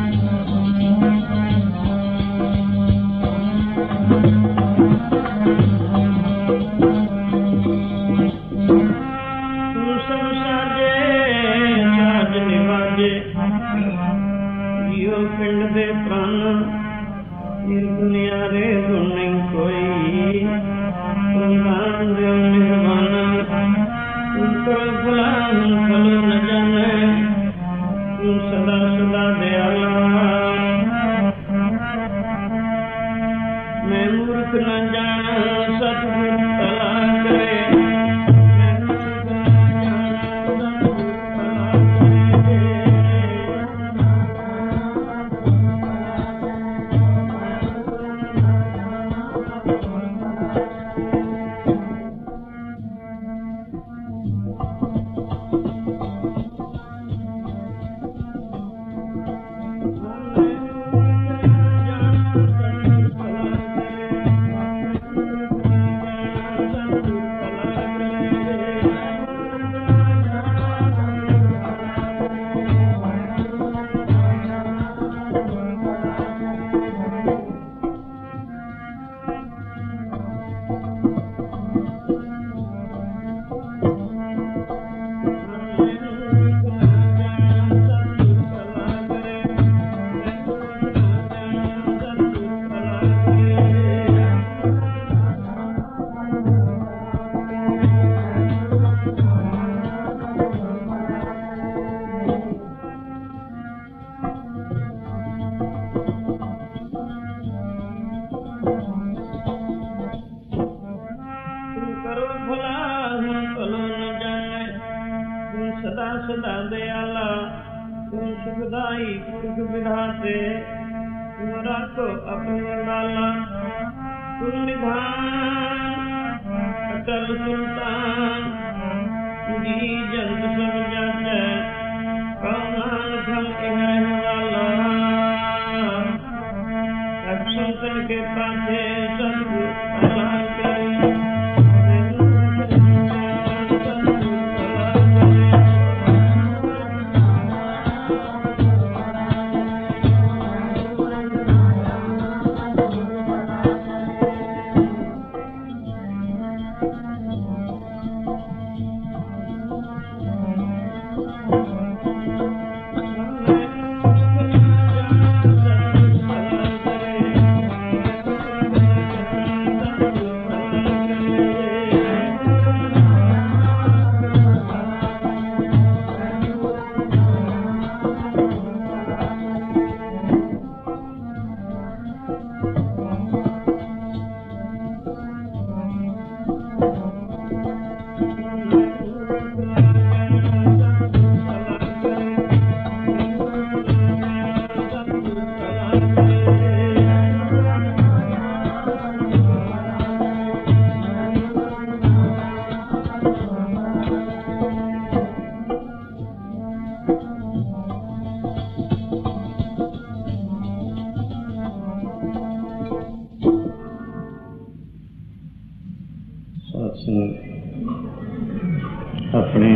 ਆਪਣੇ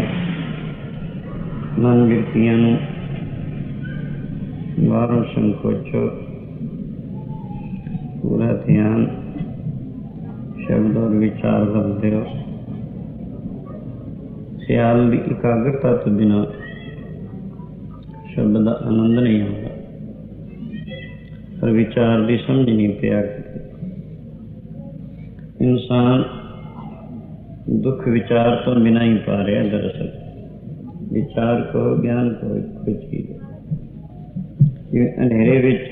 ਮਨ ਬਿਰਤੀਆਂ ਨੂੰ ਬਾਹਰੋਂ ਸੰਕੋਚੋ, ਪੂਰਾ ਧਿਆਨ ਸ਼ਬਦ ਔਰ ਵਿਚਾਰ ਕਰਦੇ ਹੋ। ਖਿਆਲ ਦੀ ਇਕਾਗਰਤਾ ਤੋਂ ਬਿਨਾਂ ਸ਼ਬਦ ਦਾ ਆਨੰਦ ਨਹੀਂ ਆਉਂਦਾ, ਪਰ ਵਿਚਾਰ ਦੀ ਸਮਝ ਨਹੀਂ ਪਿਆ। ਇਨਸਾਨ ਦੁੱਖ ਵਿਚਾਰ ਤੋਂ ਬਿਨਾਂ ਹੀ ਪਾ ਰਿਹਾ। ਦਰਅਸਲ ਵਿਚਾਰ ਕਹੋ, ਗਿਆਨ ਕਹੋ, ਇੱਕੋ ਚੀਜ਼ ਹੈ। ਜਿਵੇਂ ਅੰਧੇਰੇ ਵਿੱਚ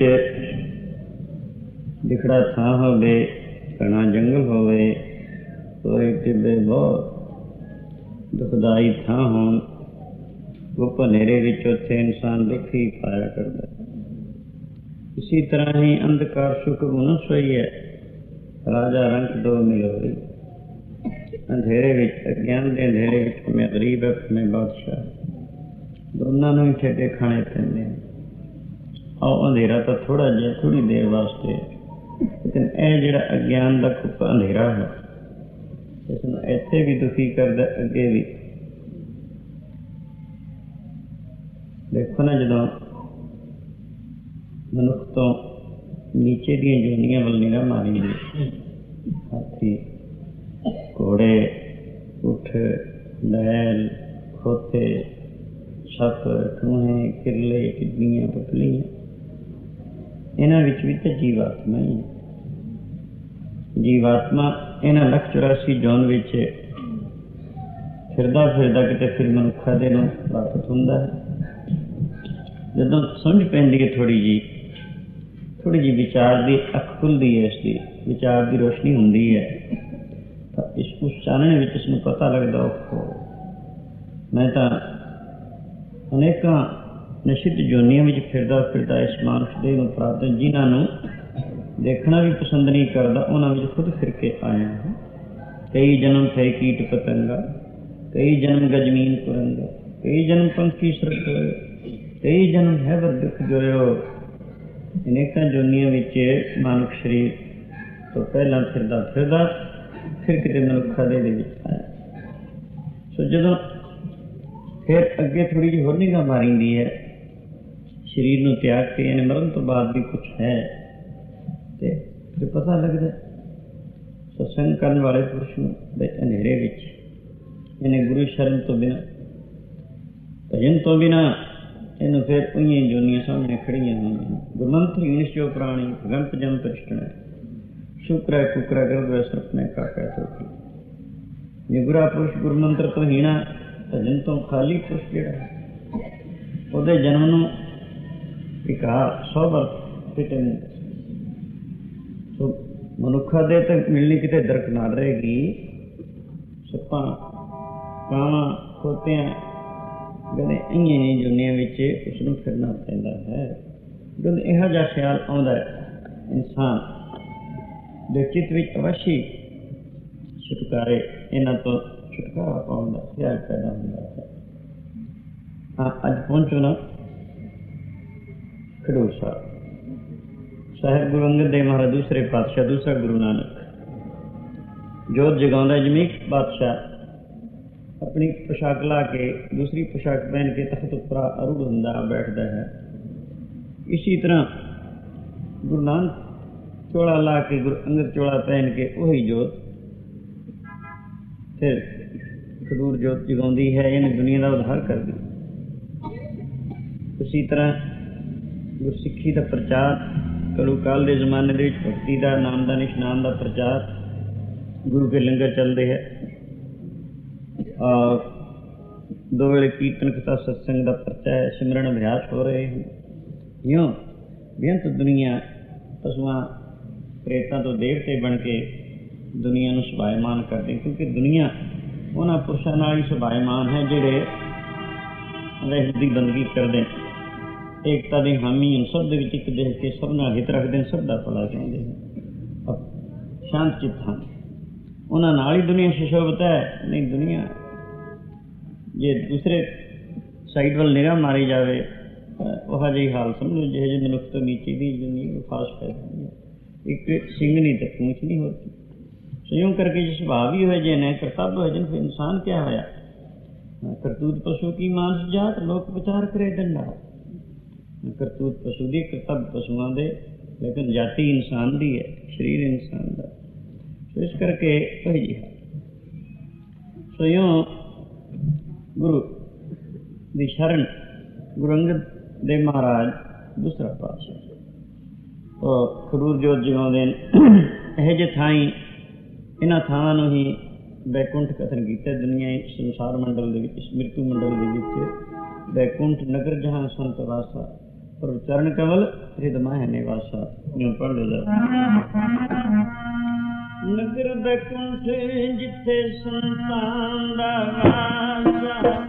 ਦਿਖੜਾ ਥਾਂ ਹੋਵੇ, ਘਣਾ ਜੰਗਲ ਹੋਵੇ, ਕੋਈ ਟਿੱਬੇ ਬਹੁਤ ਦੁਖਦਾਈ ਥਾਂ ਹੋਣ, ਉਹ ਹਨੇਰੇ ਵਿੱਚ ਉੱਥੇ ਇਨਸਾਨ ਦੁੱਖ ਹੀ ਪਾਇਆ ਕਰਦਾ। ਇਸੀ ਤਰ੍ਹਾਂ ਹੀ ਅੰਧਕਾਰ ਸੁਖ ਗੁਣ ਸੋਈ ਹੈ, ਰਾਜਾ ਰੰਕ ਦੋ ਮਿਲ ਹੋਈ। ਅੰਧੇਰੇ ਵਿੱਚ, ਅਗਿਆਨ ਦੇ ਅੰਧੇਰੇ ਵਿੱਚ ਮੈਂ ਗਰੀਬ ਹੈ, ਮੈਂ ਬਾਦਸ਼ਾਹ, ਦੋਨਾਂ ਨੂੰ ਹੀ ਠੇਡੇ ਖਾਣੇ ਪੈਂਦੇ ਹਨ। ਆਓ ਅੰਧੇਰਾ ਤਾਂ ਥੋੜ੍ਹਾ ਜਿਹਾ, ਥੋੜ੍ਹੀ ਦੇਰ ਵਾਸਤੇ, ਲੇਕਿਨ ਇਹ ਜਿਹੜਾ ਅਗਿਆਨ ਦਾ ਕੁੱਪਾ ਅੰਧੇਰਾ ਹੈ, ਇਸ ਨੂੰ ਇੱਥੇ ਵੀ ਦੁਖੀ ਕਰਦਾ, ਅੱਗੇ ਵੀ। ਦੇਖੋ ਨਾ, ਜਦੋਂ ਮਨੁੱਖ ਤੋਂ ਨੀਚੇ ਦੀਆਂ ਜੋਨੀਆਂ ਵੱਲ ਨਿਗਾਹ ਮਾਰੀਂਦੀ। ਹਾਥੀ, ਘੋੜੇ, ਊਠ, ਬੈਲ, ਖੋਤੇ, ਸੱਪ, ਟੂਹੇ, ਕਿਰਲੇ, ਟਿੱਡੀਆਂ, ਪਤਲੀਆਂ, ਇਹਨਾਂ ਵਿੱਚ ਵੀ ਤਾਂ ਜੀਵਾਤਮਾ ਹੀ ਹੈ। ਜੀਵਾਤਮਾ ਇਹਨਾਂ 184 ਜੋਨ ਵਿੱਚ ਫਿਰਦਾ ਫਿਰਦਾ ਕਿਤੇ ਫਿਰ ਮਨੁੱਖਾਂ ਦੇ ਨੂੰ ਪ੍ਰਾਪਤ ਹੁੰਦਾ ਹੈ। ਜਦੋਂ ਸਮਝ ਪੈਂਦੀ ਹੈ ਥੋੜ੍ਹੀ ਜਿਹੀ ਵਿਚਾਰ ਦੀ ਅੱਖ ਖੁੱਲ੍ਹਦੀ ਹੈ, ਇਸ ਦੀ ਵਿਚਾਰ ਦੀ ਰੋਸ਼ਨੀ ਹੁੰਦੀ ਹੈ, ਤਾਂ ਉਸ ਚਾਨਣ ਵਿੱਚ ਇਸਨੂੰ ਪਤਾ ਲੱਗਦਾ, ਮੈਂ ਤਾਂ ਅਨੇਕਾਂ ਨਿਸ਼ਚਿਤ ਜੋਨੀਆਂ ਵਿੱਚ ਫਿਰਦਾ ਫਿਰਦਾ ਇਸ ਮਾਨੁਸ਼ ਦੇਹ ਨੂੰ ਪ੍ਰਾਪਤ, ਜਿਨ੍ਹਾਂ ਨੂੰ ਦੇਖਣਾ ਵੀ ਪਸੰਦ ਨਹੀਂ ਕਰਦਾ, ਉਹਨਾਂ ਵਿੱਚ ਖੁਦ ਫਿਰ ਕੇ ਆਇਆ ਹਾਂ। ਕਈ ਜਨਮ ਥੇ ਕੀਟ ਪਤੰਗਾ, ਕਈ ਜਨਮ ਗਜਮੀਨ ਕੁਰੰਗਾ, ਕਈ ਜਨਮ ਪੰਖੀ ਸਰਕ ਹੋਏ, ਕਈ ਜਨਮ ਹੈ ਦੁੱਖ ਜੋਇਓ। ਅਨੇਕਾਂ ਜੋਨੀਆਂ ਵਿੱਚ ਮਾਨੁਖ ਸਰੀਰ ਤੋਂ ਪਹਿਲਾਂ ਫਿਰਦਾ ਫਿਰਦਾ ਫਿਰ ਕਿਤੇ ਮਨੁੱਖਾ ਦੇਹ ਦੇ ਵਿੱਚ ਆਇਆ। ਸੋ ਜਦੋਂ ਫਿਰ ਅੱਗੇ ਥੋੜ੍ਹੀ ਜਿਹੀ ਹੋਰ ਨਿਗਾਹ ਮਾਰੀਂਦੀ ਹੈ, ਸਰੀਰ ਨੂੰ ਤਿਆਗ ਕੇ, ਯਾਨੀ ਮਰਨ ਤੋਂ ਬਾਅਦ ਵੀ ਕੁਛ ਹੈ, ਅਤੇ ਫਿਰ ਪਤਾ ਲੱਗਦਾ ਸਤਸੰਗ ਕਰਨ ਵਾਲੇ ਪੁਰਸ਼ ਨੂੰ ਹਨੇਰੇ ਵਿੱਚ, ਇਹਨੇ ਗੁਰੂ ਸ਼ਰਨ ਤੋਂ ਬਿਨਾਂ, ਭਜਨ ਤੋਂ ਬਿਨਾਂ, ਇਹਨੂੰ ਫਿਰ ਉਈਆਂ ਜੋਨੀਆਂ ਸਾਹਮਣੇ ਖੜੀਆਂ ਹੋਈਆਂ। ਗੁਰਮੰਤਰ ਈਸ਼ ਜੋ ਪ੍ਰਾਣੀ ਭਗੰਤ ਜਮ ਤ੍ਰਿਸ਼ਟਣਾ, ਸ਼ੁਕਰ ਕੁਕਰਾ ਗਰਭ ਸਰਪਨੇ ਕਾਕਾ ਚੋਟੀ। ਜੇ ਗੁਰਾ ਪੁਰਸ਼ ਗੁਰਮੰਤਰ ਤੋਂ ਹੀਣਾ, ਭਜਨ ਤੋਂ ਖਾਲੀ ਪੁਰਸ਼ ਜਿਹੜਾ, ਉਹਦੇ ਜਨਮ ਨੂੰ ਵਿਕਾਰ 100 ਵਾਰ ਫਿੱਟੇ ਨਹੀਂ। ਸੋ ਮਨੁੱਖਾਂ ਦੇ ਤਾਂ ਮਿਲਣੀ ਕਿਤੇ ਦਰਕਨਾਰ ਰਹੇਗੀ। ਸੱਪਾਂ, ਕਾਵਾਂ, ਖੋਤਿਆਂ, ਗਲੇ, ਇੰਨੀਆਂ ਜੁਨੀਆਂ ਵਿੱਚ ਉਸਨੂੰ ਫਿਰਨਾ ਪੈਂਦਾ ਹੈ। ਜਦੋਂ ਇਹੋ ਜਿਹਾ ਖਿਆਲ ਆਉਂਦਾ ਇਨਸਾਨ ਦੇ ਚਿੱਤ ਵਿੱਚ ਅਵਸ਼ੀ ਛੁਟਕਾਰੇ, ਇਹਨਾਂ ਤੋਂ ਛੁਟਕਾਰਾ ਪਾਉਣ ਦਾ ਖਿਆਲ ਪੈਦਾ ਹੁੰਦਾ ਹੈ। ਅੱਜ ਪਹੁੰਚੋ ਨਾ ਖਡੂਰ ਸਾਹਿਬ ਗੁਰੂ ਅੰਗਦ ਦੇਵ ਮਹਾਰਾਜ ਦੂਸਰੇ ਪਾਤਸ਼ਾਹ, ਦੂਸਰਾ ਗੁਰੂ ਨਾਨਕ ਜੋਤ ਜਗਾਉਂਦਾ। ਜਮੀਕ ਪਾਤਸ਼ਾਹ ਆਪਣੀ ਪੋਸ਼ਾਕ ਲਾ ਕੇ, ਦੂਸਰੀ ਪੋਸ਼ਾਕ ਪਹਿਨ ਕੇ ਤਖਤ ਉੱਪਰ ਅਰੂੜ ਹੁੰਦਾ ਬੈਠਦਾ ਹੈ। ਇਸੀ ਤਰ੍ਹਾਂ ਗੁਰੂ ਨਾਨਕ ਚੋਲਾ ਲਾ ਕੇ, ਗੁਰੂ ਅੰਗਦ ਚੋਲਾ ਪਹਿਨ ਕੇ ਉਹੀ ਜੋਤ ਫਿਰ ਖਡੂਰ ਜੋਤ ਜਗਾਉਂਦੀ ਹੈ, ਇਹਨੇ ਦੁਨੀਆ ਦਾ ਉਧਾਰ ਕਰਦੀ। ਉਸੀ ਤਰ੍ਹਾਂ ਗੁਰਸਿੱਖੀ ਦਾ ਪ੍ਰਚਾਰ, ਕਲੂ ਕਾਲ ਦੇ ਜ਼ਮਾਨੇ ਦੇ ਵਿੱਚ ਭਗਤੀ ਦਾ, ਨਾਮ ਦਾ, ਨਿਸ਼ਨਾਮ ਦਾ ਪ੍ਰਚਾਰ, ਗੁਰੂ ਕੇ ਲੰਗਰ ਚੱਲਦੇ ਹੈ, ਔਰ 2 ਵੇਲੇ ਕੀਰਤਨ ਕਥਾ ਸਤਸੰਗ ਦਾ ਪਰਚਾ ਹੈ, ਸਿਮਰਨ ਅਭਿਆਸ ਹੋ ਰਹੇ ਹਨ। ਇਉਂ ਬੇਅੰਤ ਦੁਨੀਆ ਪਸ਼ੂਆਂ ਪ੍ਰੇਤਾਂ ਤੋਂ ਦੇਵਤੇ ਬਣ ਕੇ ਦੁਨੀਆ ਨੂੰ ਸੁਭਾਇਮਾਨ ਕਰਦੇ, ਕਿਉਂਕਿ ਦੁਨੀਆ ਉਹਨਾਂ ਪੁਰਸ਼ਾਂ ਨਾਲ ਹੀ ਸੁਭਾਇਮਾਨ ਹੈ ਜਿਹੜੇ ਰਹਿਤ ਦੀ ਬੰਦਗੀ ਕਰਦੇ, ਏਕਤਾ ਦੇ ਹਾਮੀ ਹਨ, ਸਭ ਦੇ ਵਿੱਚ ਇੱਕ ਦੇਖ ਕੇ ਸਭ ਨਾਲ ਹਿੱਤ ਰੱਖਦੇ, ਸਭ ਦਾ ਭਲਾ ਚਾਹੁੰਦੇ ਹਨ, ਸ਼ਾਂਤ ਚਿੱਤ ਹਨ। ਉਹਨਾਂ ਨਾਲ ਹੀ ਦੁਨੀਆ ਸੁਸ਼ੋਭਿਤ ਹੈ। ਨਹੀਂ, ਦੁਨੀਆ ਜੇ ਦੂਸਰੇ ਸਾਈਡ ਵੱਲ ਨਿਗਾਹ ਮਾਰੀ ਜਾਵੇ, ਉਹੋ ਜਿਹੀ ਹਾਲ ਸਮਝੋ ਜਿਹੇ ਜਿਹੇ ਮਨੁੱਖ ਤੋਂ ਨੀਚੇ ਦੀ ਦੁਨੀਆ ਖਾਸ ਪੈਦਾ ਨਹੀਂ ਹੈ। ਇੱਕ ਸਿੰਘ ਨਹੀਂ ਤਾਂ ਪੂੰਛ ਨਹੀਂ ਹੋਤੀ। ਸੰਯੋਗ ਕਰਕੇ ਜੇ ਸੁਭਾਅ ਵੀ ਹੋਏ, ਜੇ ਨੇ ਕਰਤੱਵ ਹੋਏ, ਜਿਨ ਫਿਰ ਇਨਸਾਨ ਕਿਆ ਹੋਇਆ। ਕਰਤੂਤ ਪਸ਼ੂ ਕੀ ਮਾਨਸ ਜਾਤ, ਲੋਕ ਵਿਚਾਰ ਕਰੇ ਡੰਡਾ। ਕਰਤੂਤ ਪਸ਼ੂ ਦੀ, ਕਰਤੱਵ ਪਸ਼ੂਆਂ ਦੇ, ਲੇਕਿਨ ਜਾਤੀ ਇਨਸਾਨ ਦੀ ਹੈ, ਸਰੀਰ ਇਨਸਾਨ ਦਾ। ਸੋ ਇਸ ਕਰਕੇ ਉਹੀ ਜੀ ਹੈ। ਸੋ ਇਉਂ ਗੁਰੂ ਦੀ ਸ਼ਰਨ, ਗੁਰੂ ਅੰਗਦ ਦੇਵ ਮਹਾਰਾਜ ਦੂਸਰਾ ਪਾਤਸ਼ਾਹ ਉਹ ਖਡੂਰ ਜੋਤ ਜਗਾਉਂਦੇ ਨੇ। ਇਹੋ ਜਿਹੇ ਥਾਈਂ, ਇਹਨਾਂ ਥਾਵਾਂ ਨੂੰ ਹੀ ਬੈਕੁੰਠ ਕਥਨ ਕੀਤਾ। ਦੁਨੀਆ ਸੰਸਾਰ ਮੰਡਲ ਦੇ ਵਿੱਚ, ਸਮ੍ਰਿਤੂ ਮੰਡਲ ਦੇ ਵਿੱਚ ਬੈਕੁੰਠ ਨਗਰ ਜਹਾਂ ਸੰਤ ਵਾਸਾ, ਪਰ ਚਰਨ ਕਮਲ ਹਿਰਦਮਾ ਹੈ ਨਿਵਾਸਾ। ਇਉਂ ਪੜ੍ਹ ਲਓ। ਨਗਰ ਬੈਕੁੰਠ ਜਿੱਥੇ ਸੰਤਾਂ ਦਾ ਵਾਸਾ,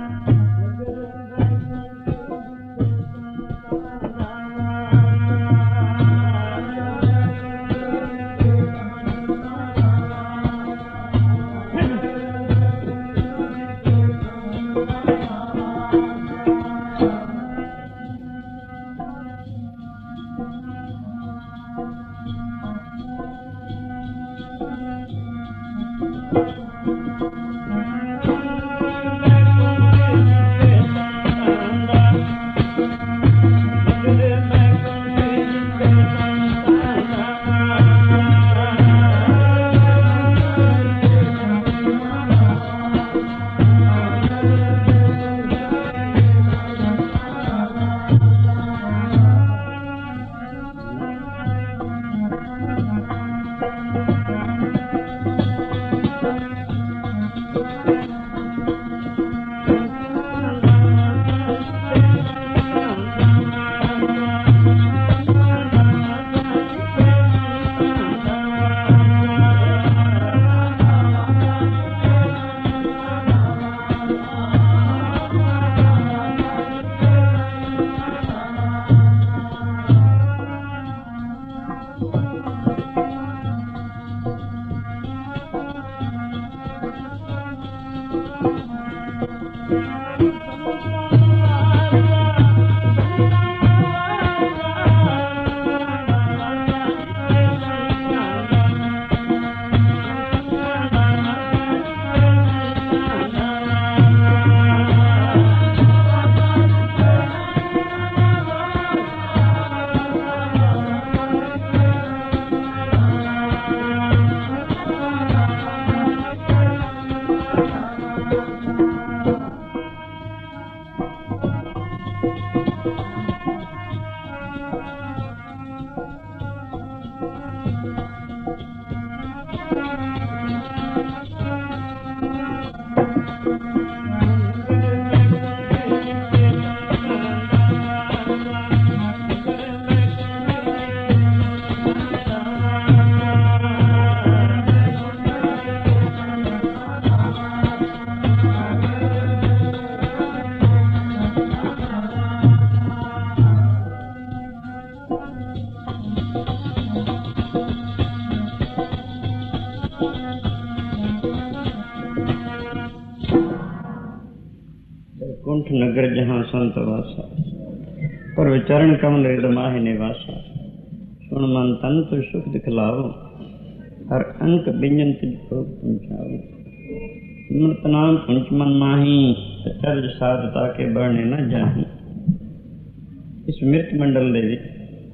वैकुंठ नगर जहाँ संत वासा, पर विचरण कमल हृदय माहि निवासा। सुन मन तन तो सुख दिखलाओ, हर अंक व्यंजन तुझ भोग पहुँचाओ। मृत नाम पुंच मन माही, चरज साधता के बढ़ने न जाही। इस मृत मंडल दे विच,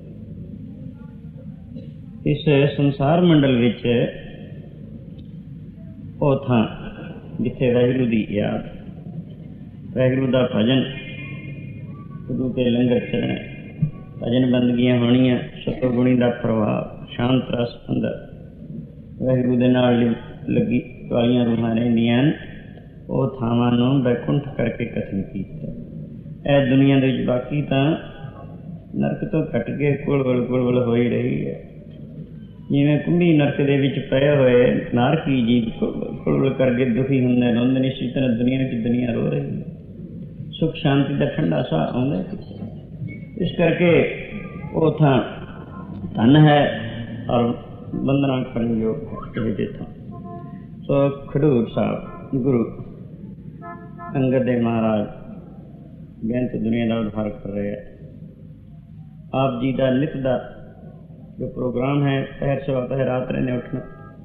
इस संसार मंडल विच ਉਹ ਥਾਂ ਜਿੱਥੇ ਵਾਹਿਗੁਰੂ ਦੀ ਯਾਦ, ਵਾਹਿਗੁਰੂ ਦਾ ਭਜਨ, ਗੁਰੂ ਕੇ ਲੰਗਰ ਚੱਲਣੇ, ਭਜਨ ਬੰਦਗੀਆਂ ਹੋਣੀਆਂ, ਸਤੋ ਗੁਣੀ ਦਾ ਪ੍ਰਭਾਵ, ਸ਼ਾਂਤ ਰਸ ਅੰਦਰ ਵਾਹਿਗੁਰੂ ਦੇ ਨਾਲ ਲੱਗੀ ਵਾਲੀਆਂ ਰੂਹਾਂ ਰਹਿੰਦੀਆਂ ਹਨ। ਉਹ ਥਾਵਾਂ ਨੂੰ ਬੈਕੁੰਠ ਕਰਕੇ ਕਥਨ ਕੀਤਾ। ਇਹ ਦੁਨੀਆ ਦੇ ਵਿੱਚ ਬਾਕੀ ਤਾਂ ਨਰਕ ਤੋਂ ਘੱਟ ਕੇ ਕੁਲਵਲ ਹੋਈ ਰਹੀ ਹੈ। ਜਿਵੇਂ ਕੁੰਭੀ ਨਰਕ ਦੇ ਵਿੱਚ ਪਏ ਹੋਏ ਨਾਰਕੀ ਜੀਵ ਕੁਲਵਲ ਕਰਕੇ ਦੁਖੀ ਹੁੰਦੇ ਰੋਂਦੇ ਨੇ, ਇਸੇ ਤਰ੍ਹਾਂ ਦੁਨੀਆ ਵਿੱਚ ਦੁਨੀਆ ਰੋ ਰਹੀ ਹੈ। ਸੁੱਖ ਸ਼ਾਂਤੀ ਦਾ ਠੰਡਾ ਸਾਹ ਆਉਂਦਾ। ਇਸ ਕਰਕੇ ਉਹ ਥਾਂ ਧਨ ਹੈ ਔਰ ਬੰਦਨਾ ਕਰਨ ਯੋਗ ਹੈ ਇਹ ਥਾਂ। ਸੋ ਖਡੂਰ ਸਾਹਿਬ ਗੁਰੂ ਅੰਗਦ ਦੇਵ ਮਹਾਰਾਜ ਬੇਅੰਤ ਦੁਨੀਆ ਦਾ ਉद्धार ਕਰ ਰਹੇ ਹੈ। ਆਪ ਜੀ ਦਾ ਨਿਤ ਦਾ जो प्रोग्राम है, पहर से होता है रात रहने उठना,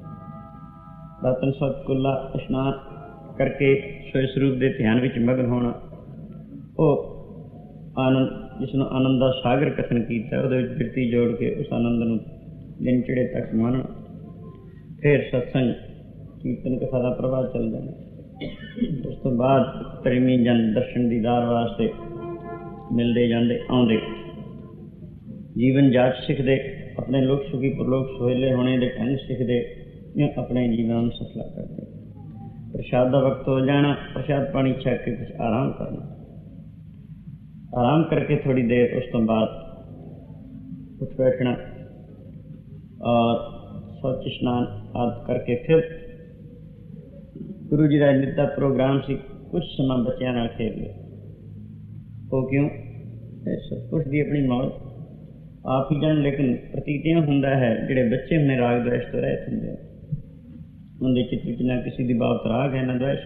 दातन सब कुल्ला स्नान करके सोए स्वरूप के ध्यान में मगन होना, वो आनंद जिसनों आनंद का सागर कथन किया, वो बिरती जोड़ के उस आनंद को दिन चढ़े तक मानना। फिर सत्संग कीर्तन कथा का प्रभाव चल जाना। उस तो बाद प्रेमी जन दर्शन दीदार वास्ते मिलते जाते आते, जीवन जाच सीखते, अपने लोक सुखी परलोक सुहेले होने के ढंग सीखते, अपने जीवन सफला करते। प्रसाद का वक्त हो जाना, प्रसाद पानी छक के कुछ आराम करना, आराम करके थोड़ी देर उस तो बाद उठ बैठना और स्वच्छ स्नान आदि करके फिर गुरु जी का नित्य प्रोग्राम से कुछ समय बच्चों नाल खेल लिया। वो क्यों? सब कुछ दी अपनी मौज आप ही जान, लेकिन प्रतीतियां होंदा है जिहड़े बच्चे हमने राग द्वेष तो रहत होंदे, उनके चित्त विच ना किसी दी बाबत राग है ना द्वेष।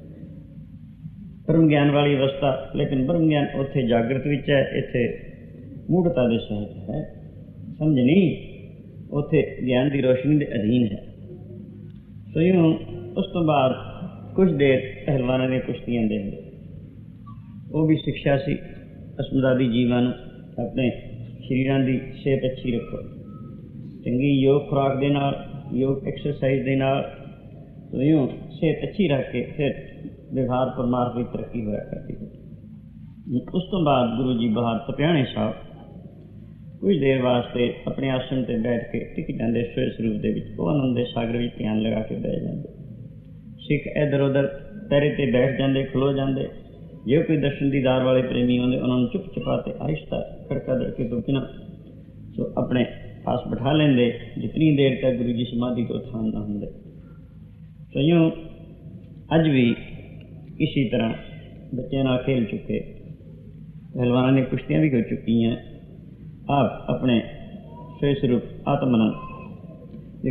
ब्रह्म ज्ञान वाली अवस्था, लेकिन ब्रह्म ज्ञान उत्थे जागृत विच है, इत्थे मूढ़ता दे सहज है। समझ नहीं, उत्थे ज्ञान की रोशनी के अधीन है। सो यूँ उस तो बाद कुछ देर पहलवानों ने कुश्तियां देंगे, वो भी शिक्षा सी अस्मदादी जीवां नूं अपने शरीरां दी सेहत अच्छी रखो, चंगी योग खुराक दे नाल, योग एक्सरसाइज दे नाल, तो यूँ सेहत अच्छी रख के फिर व्यवहार परमार्थ की तरक्की होया करती है। उस तो बाद गुरु जी बाहर तपियाणे साहब कुछ देर वास्ते अपने आसन पर बैठ के टिक जाते, सोए स्वरूप के विच वो आनंद के सागर में ध्यान लगा के बह जाते। सिख इधर उधर पैरे ते बैठ जाते, खलो जाते। जो कोई दर्शन दीदार वाले प्रेमी होंगे, उन्होंने चुप चपाते आहिस्ता खड़का दड़के तो बिना सो अपने पास बैठा लेंगे, जितनी देर तक गुरु जी समाधि को थान ना होंगे। तो यूँ अज भी इसी तरह बच्चे ना खेल चुके, पहलवान ने कुश्तियाँ भी हो चुकी हैं। आप अपने सोए स्वरूप आत्मनंद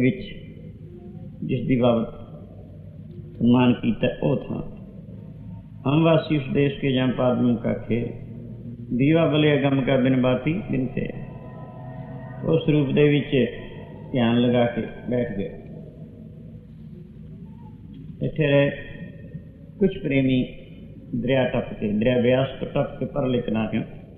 जिसकी बाबत सम्मान किया, वो था हम वासी उस देश के जहाँ पादमों का खेल, दीवा बले गम का बिन बाती बिन थे। उस रूप दे विच ध्यान लगा के बैठ गए। इत्थे रहे कुछ प्रेमी दरिया टप के, दरिया ब्यास तो टप के परले किनारे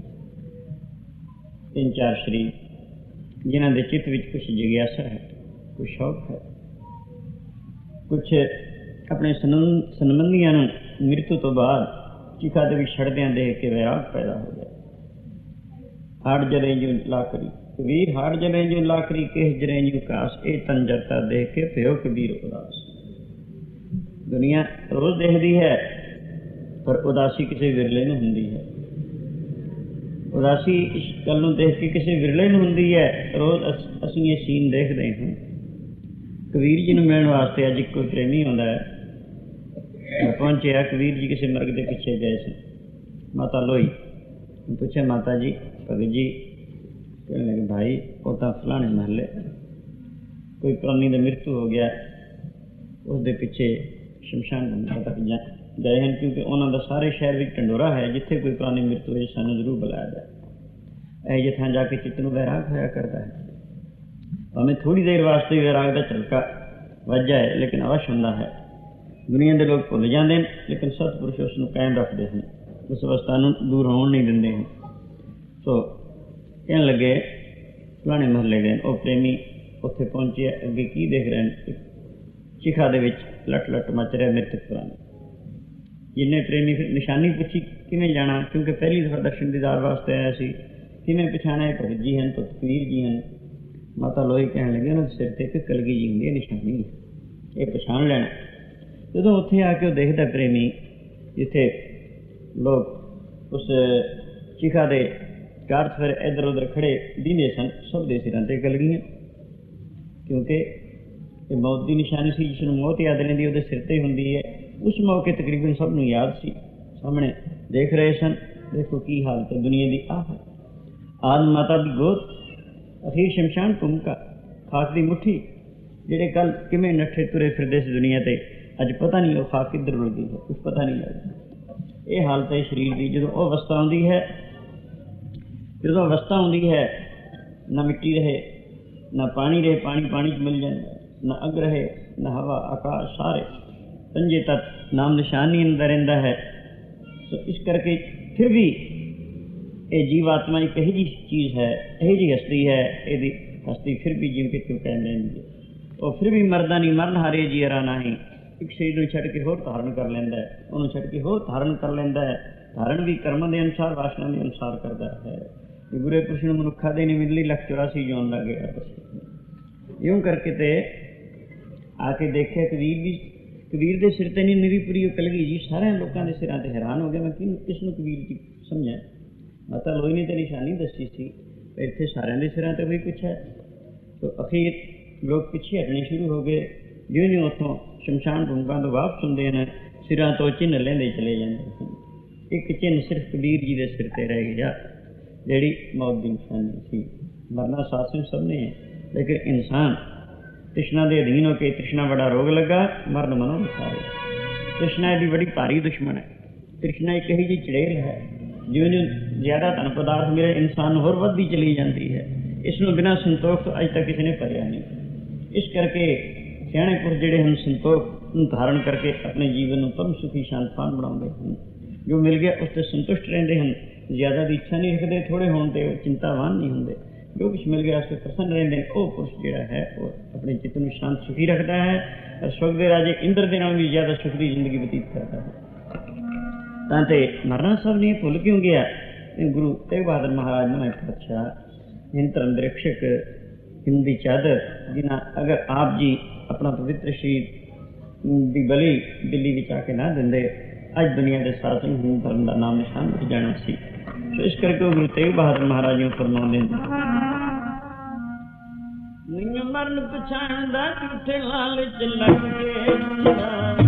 3-4 शरीर जिन्हों के चित्त विच कुछ जिज्ञासा है, कुछ शौक है, कुछ अपने संबंधियों मृत्यु तो बाद चिखा दे भी छड़द्या देख के वैराग पैदा हो गया। हाड़ जरे जू लाकरी कबीर, हाड़ जरे जू लाकरी किस जरे जू कास, ए तन जरता देख के प्यो कबीर उदास। दुनिया रोज देखती है, पर उदासी किसी विरले नूं हुंदी है। उदासी इस गल नूं देख के किसी विरले नूं हुंदी है। रोज असीं ये सीन देखते हैं। कबीर जी नूं मिलण वास्ते अज कोई प्रेमी आउंदा है, पहुंचे कबीर जी किसी मर्ग के पिछे गए थे, माता लोई पूछे माता जी भगत जी, कहने लगे भाई वो तो फलाने महल कोई प्राणी का मृत्यु हो गया, उसके पिछे शमशान तक ਗਏ ਹਨ, ਕਿਉਂਕਿ ਉਹਨਾਂ ਦਾ ਸਾਰੇ ਸ਼ਹਿਰ ਵਿੱਚ ਢੰਡੋਰਾ ਹੈ। ਜਿੱਥੇ ਕੋਈ ਪ੍ਰਾਣੀ ਮ੍ਰਿਤ ਹੋਏ ਸਾਨੂੰ ਜ਼ਰੂਰ ਬੁਲਾਇਆ ਜਾਏ। ਇਹ ਜਿਹੇ ਥਾਂ ਜਾ ਕੇ ਚਿੱਤ ਨੂੰ ਵੈਰਾਗ ਹੋਇਆ ਕਰਦਾ ਹੈ। ਭਾਵੇਂ ਥੋੜ੍ਹੀ ਦੇਰ ਵਾਸਤੇ ਵੈਰਾਗ ਦਾ ਝਲਕਾ ਵੱਜ ਜਾਏ, ਲੇਕਿਨ ਅਵਸ਼ ਹੁੰਦਾ ਹੈ। ਦੁਨੀਆ ਦੇ ਲੋਕ ਭੁੱਲ ਜਾਂਦੇ ਨੇ, ਲੇਕਿਨ ਸਤਿਪੁਰਸ਼ ਉਸ ਨੂੰ ਕਾਇਮ ਰੱਖਦੇ ਹਨ, ਉਸ ਅਵਸਥਾ ਨੂੰ ਦੂਰ ਹੋਣ ਨਹੀਂ ਦਿੰਦੇ ਹਨ। ਸੋ ਕਹਿਣ ਲੱਗੇ ਪੁਰਾਣੇ ਮਹੱਲੇ ਦੇ ਉਹ ਪ੍ਰੇਮੀ ਉੱਥੇ ਪਹੁੰਚੇ, ਅੱਗੇ ਕੀ ਦੇਖ ਰਹੇ ਨੇ? ਚਿਖਾ ਦੇ ਵਿੱਚ ਲਟ ਲਟ ਮਚ ਰਿਹਾ ਮ੍ਰਿਤਕ ਪ੍ਰਾਣੀ। ਜਿੰਨੇ ਪ੍ਰੇਮੀ ਫਿਰ ਨਿਸ਼ਾਨੀ ਪੁੱਛੀ ਕਿਵੇਂ ਜਾਣਾ, ਕਿਉਂਕਿ ਪਹਿਲੀ ਦਫਾ ਦਰਸ਼ਨ ਦੀਦਾਰ ਵਾਸਤੇ ਆਇਆ ਸੀ। ਕਿਵੇਂ ਪਛਾਣਿਆ? ਭਗਤ ਜੀ ਹਨ, ਕਬੀਰ ਜੀ ਹਨ। ਮਾਤਾ ਲੋਈ ਕਹਿਣ ਲੱਗੇ ਉਹਨਾਂ ਦੇ ਸਿਰ 'ਤੇ ਇੱਕ ਕਲਗੀ ਜੀ ਹੁੰਦੀ ਹੈ, ਨਿਸ਼ਾਨੀ, ਇਹ ਪਛਾਣ ਲੈਣਾ। ਜਦੋਂ ਉੱਥੇ ਆ ਕੇ ਉਹ ਦੇਖਦਾ ਪ੍ਰੇਮੀ, ਜਿੱਥੇ ਲੋਕ ਉਸ ਚਿਖਾ ਦੇ ਚਾਰ ਚੁਫੇਰੇ ਇੱਧਰ ਉੱਧਰ ਖੜੇ ਦਿੰਦੇ ਸਨ, ਸਭ ਦੇ ਸਿਰਾਂ 'ਤੇ ਕਲਗੀਆਂ, ਕਿਉਂਕਿ ਇਹ ਮੌਤ ਦੀ ਨਿਸ਼ਾਨੀ ਸੀ। ਜਿਸ ਨੂੰ ਮੌਤ ਯਾਦ ਰਹਿੰਦੀ ਉਹਦੇ ਸਿਰ 'ਤੇ ਹੁੰਦੀ ਹੈ। ਉਸ ਮੌਕੇ ਤਕਰੀਬਨ ਸਭ ਨੂੰ ਯਾਦ ਸੀ, ਸਾਹਮਣੇ ਦੇਖ ਰਹੇ ਸਨ। ਦੇਖੋ ਕੀ ਹਾਲਤ ਹੈ ਦੁਨੀਆ ਦੀ। ਆਹ ਆਦ ਮਾਤਾ ਦੀ ਗੋਦ, ਅਖੀਰ ਸ਼ਮਸ਼ਾਨ ਭੂਮਿਕਾ, ਖਾਕ ਦੀ ਮੁੱਠੀ। ਜਿਹੜੇ ਕੱਲ੍ਹ ਕਿਵੇਂ ਨੱਠੇ ਤੁਰੇ ਫਿਰਦੇ ਸੀ ਦੁਨੀਆ 'ਤੇ, ਅੱਜ ਪਤਾ ਨਹੀਂ ਉਹ ਖਾਕ ਕਿੱਧਰ ਰੁਲ ਗਈ ਹੈ, ਕੁਛ ਪਤਾ ਨਹੀਂ ਲੱਗਦਾ। ਇਹ ਹਾਲਤ ਹੈ ਸਰੀਰ ਦੀ। ਜਦੋਂ ਉਹ ਅਵਸਥਾ ਆਉਂਦੀ ਹੈ, ਨਾ ਮਿੱਟੀ ਰਹੇ, ਨਾ ਪਾਣੀ ਰਹੇ, ਪਾਣੀ 'ਚ ਮਿਲ ਜਾਂਦਾ, ਨਾ ਅੱਗ ਰਹੇ, ਨਾ ਹਵਾ, ਆਕਾਸ਼, ਸਾਰੇ ਪੰਜੇ ਤੱਤ ਨਾਮ ਨਿਸ਼ਾਨ ਨਹੀਂ ਅੰਦਰ ਰਹਿੰਦਾ ਹੈ। ਸੋ ਇਸ ਕਰਕੇ ਫਿਰ ਵੀ ਇਹ ਜੀਵ ਆਤਮਾ ਇੱਕ ਇਹੋ ਜਿਹੀ ਚੀਜ਼ ਹੈ, ਇਹੋ ਜਿਹੀ ਹਸਤੀ ਹੈ, ਇਹਦੀ ਹਸਤੀ ਫਿਰ ਵੀ ਜਿਵੇਂ ਕਿ ਕਿਉਂ ਕਹਿ ਲੈਂਦੀ ਹੈ। ਉਹ ਫਿਰ ਵੀ ਮਰਦਾ ਨਹੀਂ, ਮਰਨ ਹਾਰੇ ਜੀਅਰਾ ਨਹੀਂ। ਇੱਕ ਸਰੀਰ ਨੂੰ ਛੱਡ ਕੇ ਹੋਰ ਧਾਰਨ ਕਰ ਲੈਂਦਾ ਹੈ, ਉਹਨੂੰ ਛੱਡ ਕੇ ਹੋਰ ਧਾਰਨ ਕਰ ਲੈਂਦਾ ਹੈ। ਧਾਰਨ ਵੀ ਕਰਮਾਂ ਦੇ ਅਨੁਸਾਰ, ਵਾਸ਼ਨਾ ਦੇ ਅਨੁਸਾਰ ਕਰਦਾ ਹੈ। ਇਹ ਬੁਰੇ ਪੁਰਸ਼ ਨੂੰ ਮਨੁੱਖਾ ਦੇ ਨਹੀਂ ਮਿਲਦੀ, 184 ਜੂਨ ਲੱਗ ਗਿਆ। ਇਉਂ ਕਰਕੇ ਤੇ ਆ ਕੇ ਦੇਖਿਆ ਕਬੀਰ ਦੇ ਸਿਰ 'ਤੇ ਨਹੀਂ ਨਿਰੀ ਉਹ ਕਲਗੀ ਜੀ, ਸਾਰਿਆਂ ਲੋਕਾਂ ਦੇ ਸਿਰਾਂ 'ਤੇ। ਹੈਰਾਨ ਹੋ ਗਿਆ ਮੈਂ, ਕਿਸ ਨੂੰ ਕਬੀਰ ਜੀ ਸਮਝਿਆ? ਮਾਤਾ ਲੋਈ ਨੇ ਤਾਂ ਨਿਸ਼ਾਨੀ ਦੱਸੀ ਸੀ, ਇੱਥੇ ਸਾਰਿਆਂ ਦੇ ਸਿਰਾਂ 'ਤੇ ਉਹੀ ਕੁਛ ਹੈ। ਸੋ ਅਖੀਰ ਲੋਕ ਪਿੱਛੇ ਹਟਣੇ ਸ਼ੁਰੂ ਹੋ ਗਏ। ਜਿਉਂ ਉੱਥੋਂ ਸ਼ਮਸ਼ਾਨ ਭੂਮਿਕਾ ਤੋਂ ਵਾਪਸ ਹੁੰਦੇ ਨੇ, ਸਿਰਾਂ ਤੋਂ ਚਿੰਨ੍ਹ ਲੈਂਦੇ ਚਲੇ ਜਾਂਦੇ ਸਨ। ਇੱਕ ਚਿੰਨ੍ਹ ਸਿਰਫ ਕਬੀਰ ਜੀ ਦੇ ਸਿਰ 'ਤੇ ਰਹਿ ਗਿਆ, ਜਿਹੜੀ ਮੌਤ ਦੀ ਨਿਸ਼ਾਨੀ ਸੀ। ਮਰਨਾ ਸਾਸਨ ਸਭ ਨੇ ਹੈ, ਲੇਕਿਨ ਇਨਸਾਨ ਤ੍ਰਿਸ਼ਨਾ ਦੇ ਅਧੀਨ ਹੋ ਕੇ, ਤ੍ਰਿਸ਼ਨਾ ਬੜਾ ਰੋਗ ਲੱਗਾ, ਮਰਨ ਮਨੋਂ ਵਿਸਾਰੇ। ਤ੍ਰਿਸ਼ਨਾ ਇਹਦੀ ਬੜੀ ਭਾਰੀ ਦੁਸ਼ਮਣ ਹੈ। ਤ੍ਰਿਸ਼ਨਾ ਇੱਕ ਇਹੋ ਜਿਹੀ ਚੜੇਲ ਹੈ, ਜਿਉਂ ਜ਼ਿਆਦਾ ਧਨ ਪਦਾਰਥ ਮਿਲੇ, ਇਨਸਾਨ ਨੂੰ ਹੋਰ ਵੱਧਦੀ ਚਲੀ ਜਾਂਦੀ ਹੈ। ਇਸ ਨੂੰ ਬਿਨਾਂ ਸੰਤੋਖ ਤੋਂ ਅੱਜ ਤੱਕ ਕਿਸੇ ਨੇ ਭਰਿਆ ਨਹੀਂ। ਇਸ ਕਰਕੇ ਸਿਆਣੇ ਪੁਰਸ਼ ਜਿਹੜੇ ਹਨ, ਸੰਤੋਖ ਨੂੰ ਧਾਰਨ ਕਰਕੇ ਆਪਣੇ ਜੀਵਨ ਨੂੰ ਪਰਮ ਸੁਖੀ ਸ਼ਾਂਤਵਾਨ ਬਣਾਉਂਦੇ ਹਨ। ਜੋ ਮਿਲ ਗਿਆ ਉਸ 'ਤੇ ਸੰਤੁਸ਼ਟ ਰਹਿੰਦੇ ਹਨ, ਜ਼ਿਆਦਾ ਦੀ ਇੱਛਾ ਨਹੀਂ ਰੱਖਦੇ, ਥੋੜ੍ਹੇ ਹੋਣ 'ਤੇ ਉਹ ਚਿੰਤਾਵਾਨ ਨਹੀਂ ਹੁੰਦੇ। ਜੋ ਕੁਛ ਮਿਲ ਗਿਆ ਉਸ 'ਤੇ ਪ੍ਰਸੰਨ ਰਹਿੰਦੇ ਨੇ। ਉਹ ਪੁਰਸ਼ ਜਿਹੜਾ ਹੈ ਉਹ ਆਪਣੇ ਚਿੱਤ ਨੂੰ ਸ਼ਾਂਤ ਸੁਖੀ ਰੱਖਦਾ ਹੈ, ਔਰ ਸਵਰਗ ਦੇ ਰਾਜੇ ਇੰਦਰ ਦੇ ਨਾਲ ਵੀ ਜ਼ਿਆਦਾ ਸੁਖ ਦੀ ਜ਼ਿੰਦਗੀ ਬਤੀਤ ਕਰਦਾ ਹੈ। ਤਾਂ ਤੇ ਮਰਨਾ ਸਭ ਨੇ ਭੁੱਲ ਕਿਉਂ ਗਿਆ? ਗੁਰੂ ਤੇਗ ਬਹਾਦਰ ਮਹਾਰਾਜ ਨੂੰ ਇੱਕ ਪਾਤਸ਼ਾਹ, ਹਿੰਦ ਧਰਮ ਦੇ ਰਕਸ਼ਕ, ਹਿੰਦ ਦੀ ਚਾਦਰ, ਜਿਨ੍ਹਾਂ ਅਗਰ ਆਪ ਜੀ ਆਪਣਾ ਪਵਿੱਤਰ ਸ਼ਰੀਰ ਦੀ ਬਲੀ ਦਿੱਲੀ ਵਿੱਚ ਆ ਕੇ ਨਾ ਦਿੰਦੇ, ਅੱਜ ਦੁਨੀਆ ਦੇ ਸਾਧਨ ਹਿੰਦ ਧਰਮ ਦਾ ਨਾਮ ਨਿਸ਼ਾਨ ਮਿਟ ਜਾਣਾ ਸੀ। ਸੋ ਇਸ ਕਰਕੇ ਉਹ ਗੁਰੂ ਤੇਗ ਬਹਾਦਰ ਮਹਾਰਾਜ ਨੂੰ ਫਰਮਾਉਂਦੇ ਨੇ, ਨਹੀਂ ਮਰਨ ਪਛਾਣਦਾ ਝੂਠੇ ਲਾਲਚ ਲੱਗ ਕੇ,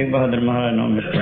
तेग बहादुर महाराज नाम मिटता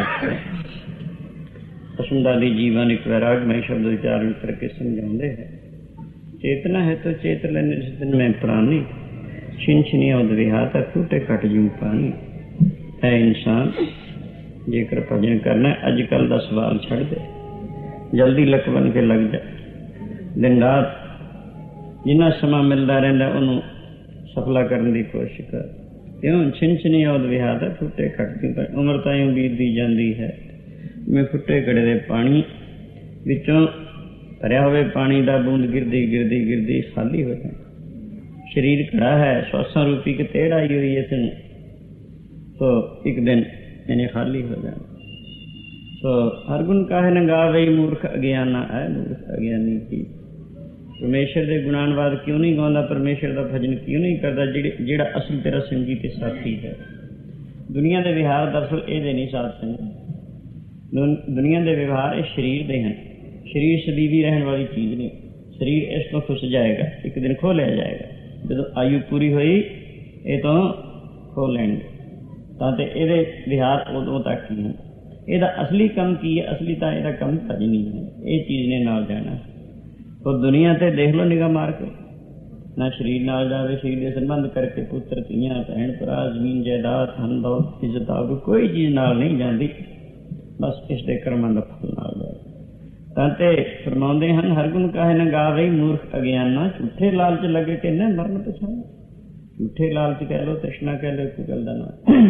असुंदाली जीवन एक वैरागमय शब्द उच्चारण करके समझाते हैं। चेतना है तो चेत लेने जितन में प्राणी छिन छिनी उद विहाता टूटे कट जू पानी। है इंसान जेकर भजन करना अजकल का सवाल छड़ दे, जल्दी लक बन के लग जा, दिन रात जिन्ना समा मिलता रहिंदा उन्होंने सफला करने की कोशिश कर। क्यों छिन छिनी उद विहाता टूटे कट जू पानी। उम्र ताईं बीतती जाती है मैं फुੱਟੇ घड़े दे पानी विचों भरिया हुए पानी का बूंद गिरदी गिरदी गिरदी खाली हो जाए। शरीर खड़ा है, श्वासा रूपी कि तेड़ आई हुई है इसने, तो एक दिन इन्हें खाली हो जाना। तो हर गुण काहे न गावे मूर्ख अज्ञाना है मूर्ख अज्ञानी की। परमेश्वर के गुणानवाद क्यों नहीं गाँदा, परमेश्वर का भजन क्यों नहीं करता जिहड़ा असल तेरा संगी ते साथी है। दुनिया के विहार दरअसल ये नहीं साथ संग, दुनिया के व्यवहार इस शरीर के हैं। शरीर सदीवी रहने वाली चीज़ नहीं, शरीर इस तो खुस जाएगा, एक दिन खो लिया जाएगा। जो आयु पूरी हुई ये तो खो लेंगे, तो ये विहार उदों तक ही हैं। यदा असली कम की है, असली तो यदा कम भजनी है, ये चीज़ ने नाल जाना। तो दुनिया ते देख लो निगाह मार के, ना शरीर नाल जावे, शरीर के संबंध करके पुत्र धीआं भैन भरा जमीन जायदाद धन दौलत इज्जत आबरू कोई चीज़ नाल नहीं जाती, बस इसके कर्मां दा फल नाल जाए। तांते फरमाउंदे हन हर गुण काहे न गावे मूर्ख अज्ञाना। झूठे लालच लगे कि न मरण पछाना। झूठे लालच कह लो, तृष्णा कह लो, कोई गल दा ना।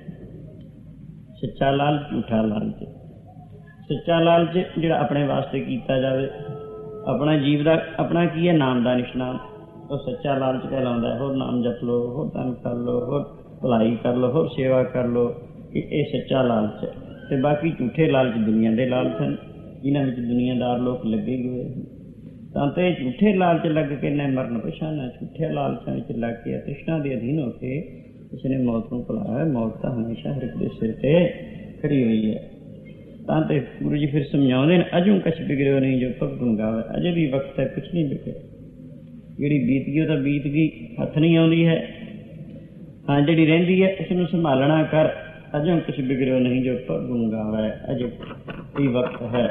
सच्चा लालच झूठा लालच। सच्चा लालच जिहड़ा अपने वास्ते कीता जावे, अपना जीव दा अपना की है नाम दा निशान, वो सच्चा लालच कहलाउंदा है। होर नाम जप लो, होर धन कर लो, होर भलाई कर लो, होर सेवा कर लो, ये सच्चा लालच है। ते बाकी झूठे लालच दुनिया के लालच हैं, जिन्हां विच दुनियादार लोग लगे हुए हैं। तां झूठे लालच लग के न मरण पछाना। झूठे लालचां विच लग के तृष्णा के अधीन होकर उसने मौत को भुलाया है। मौत तो हमेशा हर एक के सिर पर खड़ी हुई है। तां गुरु जी फिर समझाते हैं अजू कछ बिगड़ो नहीं जो भग गुण गावे। अजे भी वक्त है, कुछ नहीं बिगड़े। जिहड़ी बीत गई तो बीत गई, हथ नहीं आउंदी है। हाँ जिहड़ी रहिंदी है उसनूं संभालना कर। अजों कुछ बिगड़ो नहीं जो भग गुण गावे। अजे भी वक्त है।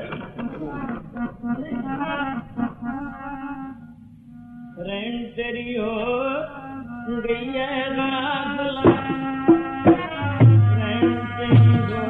रैन तेरी हो गई है लाडला, रैन तेरी हो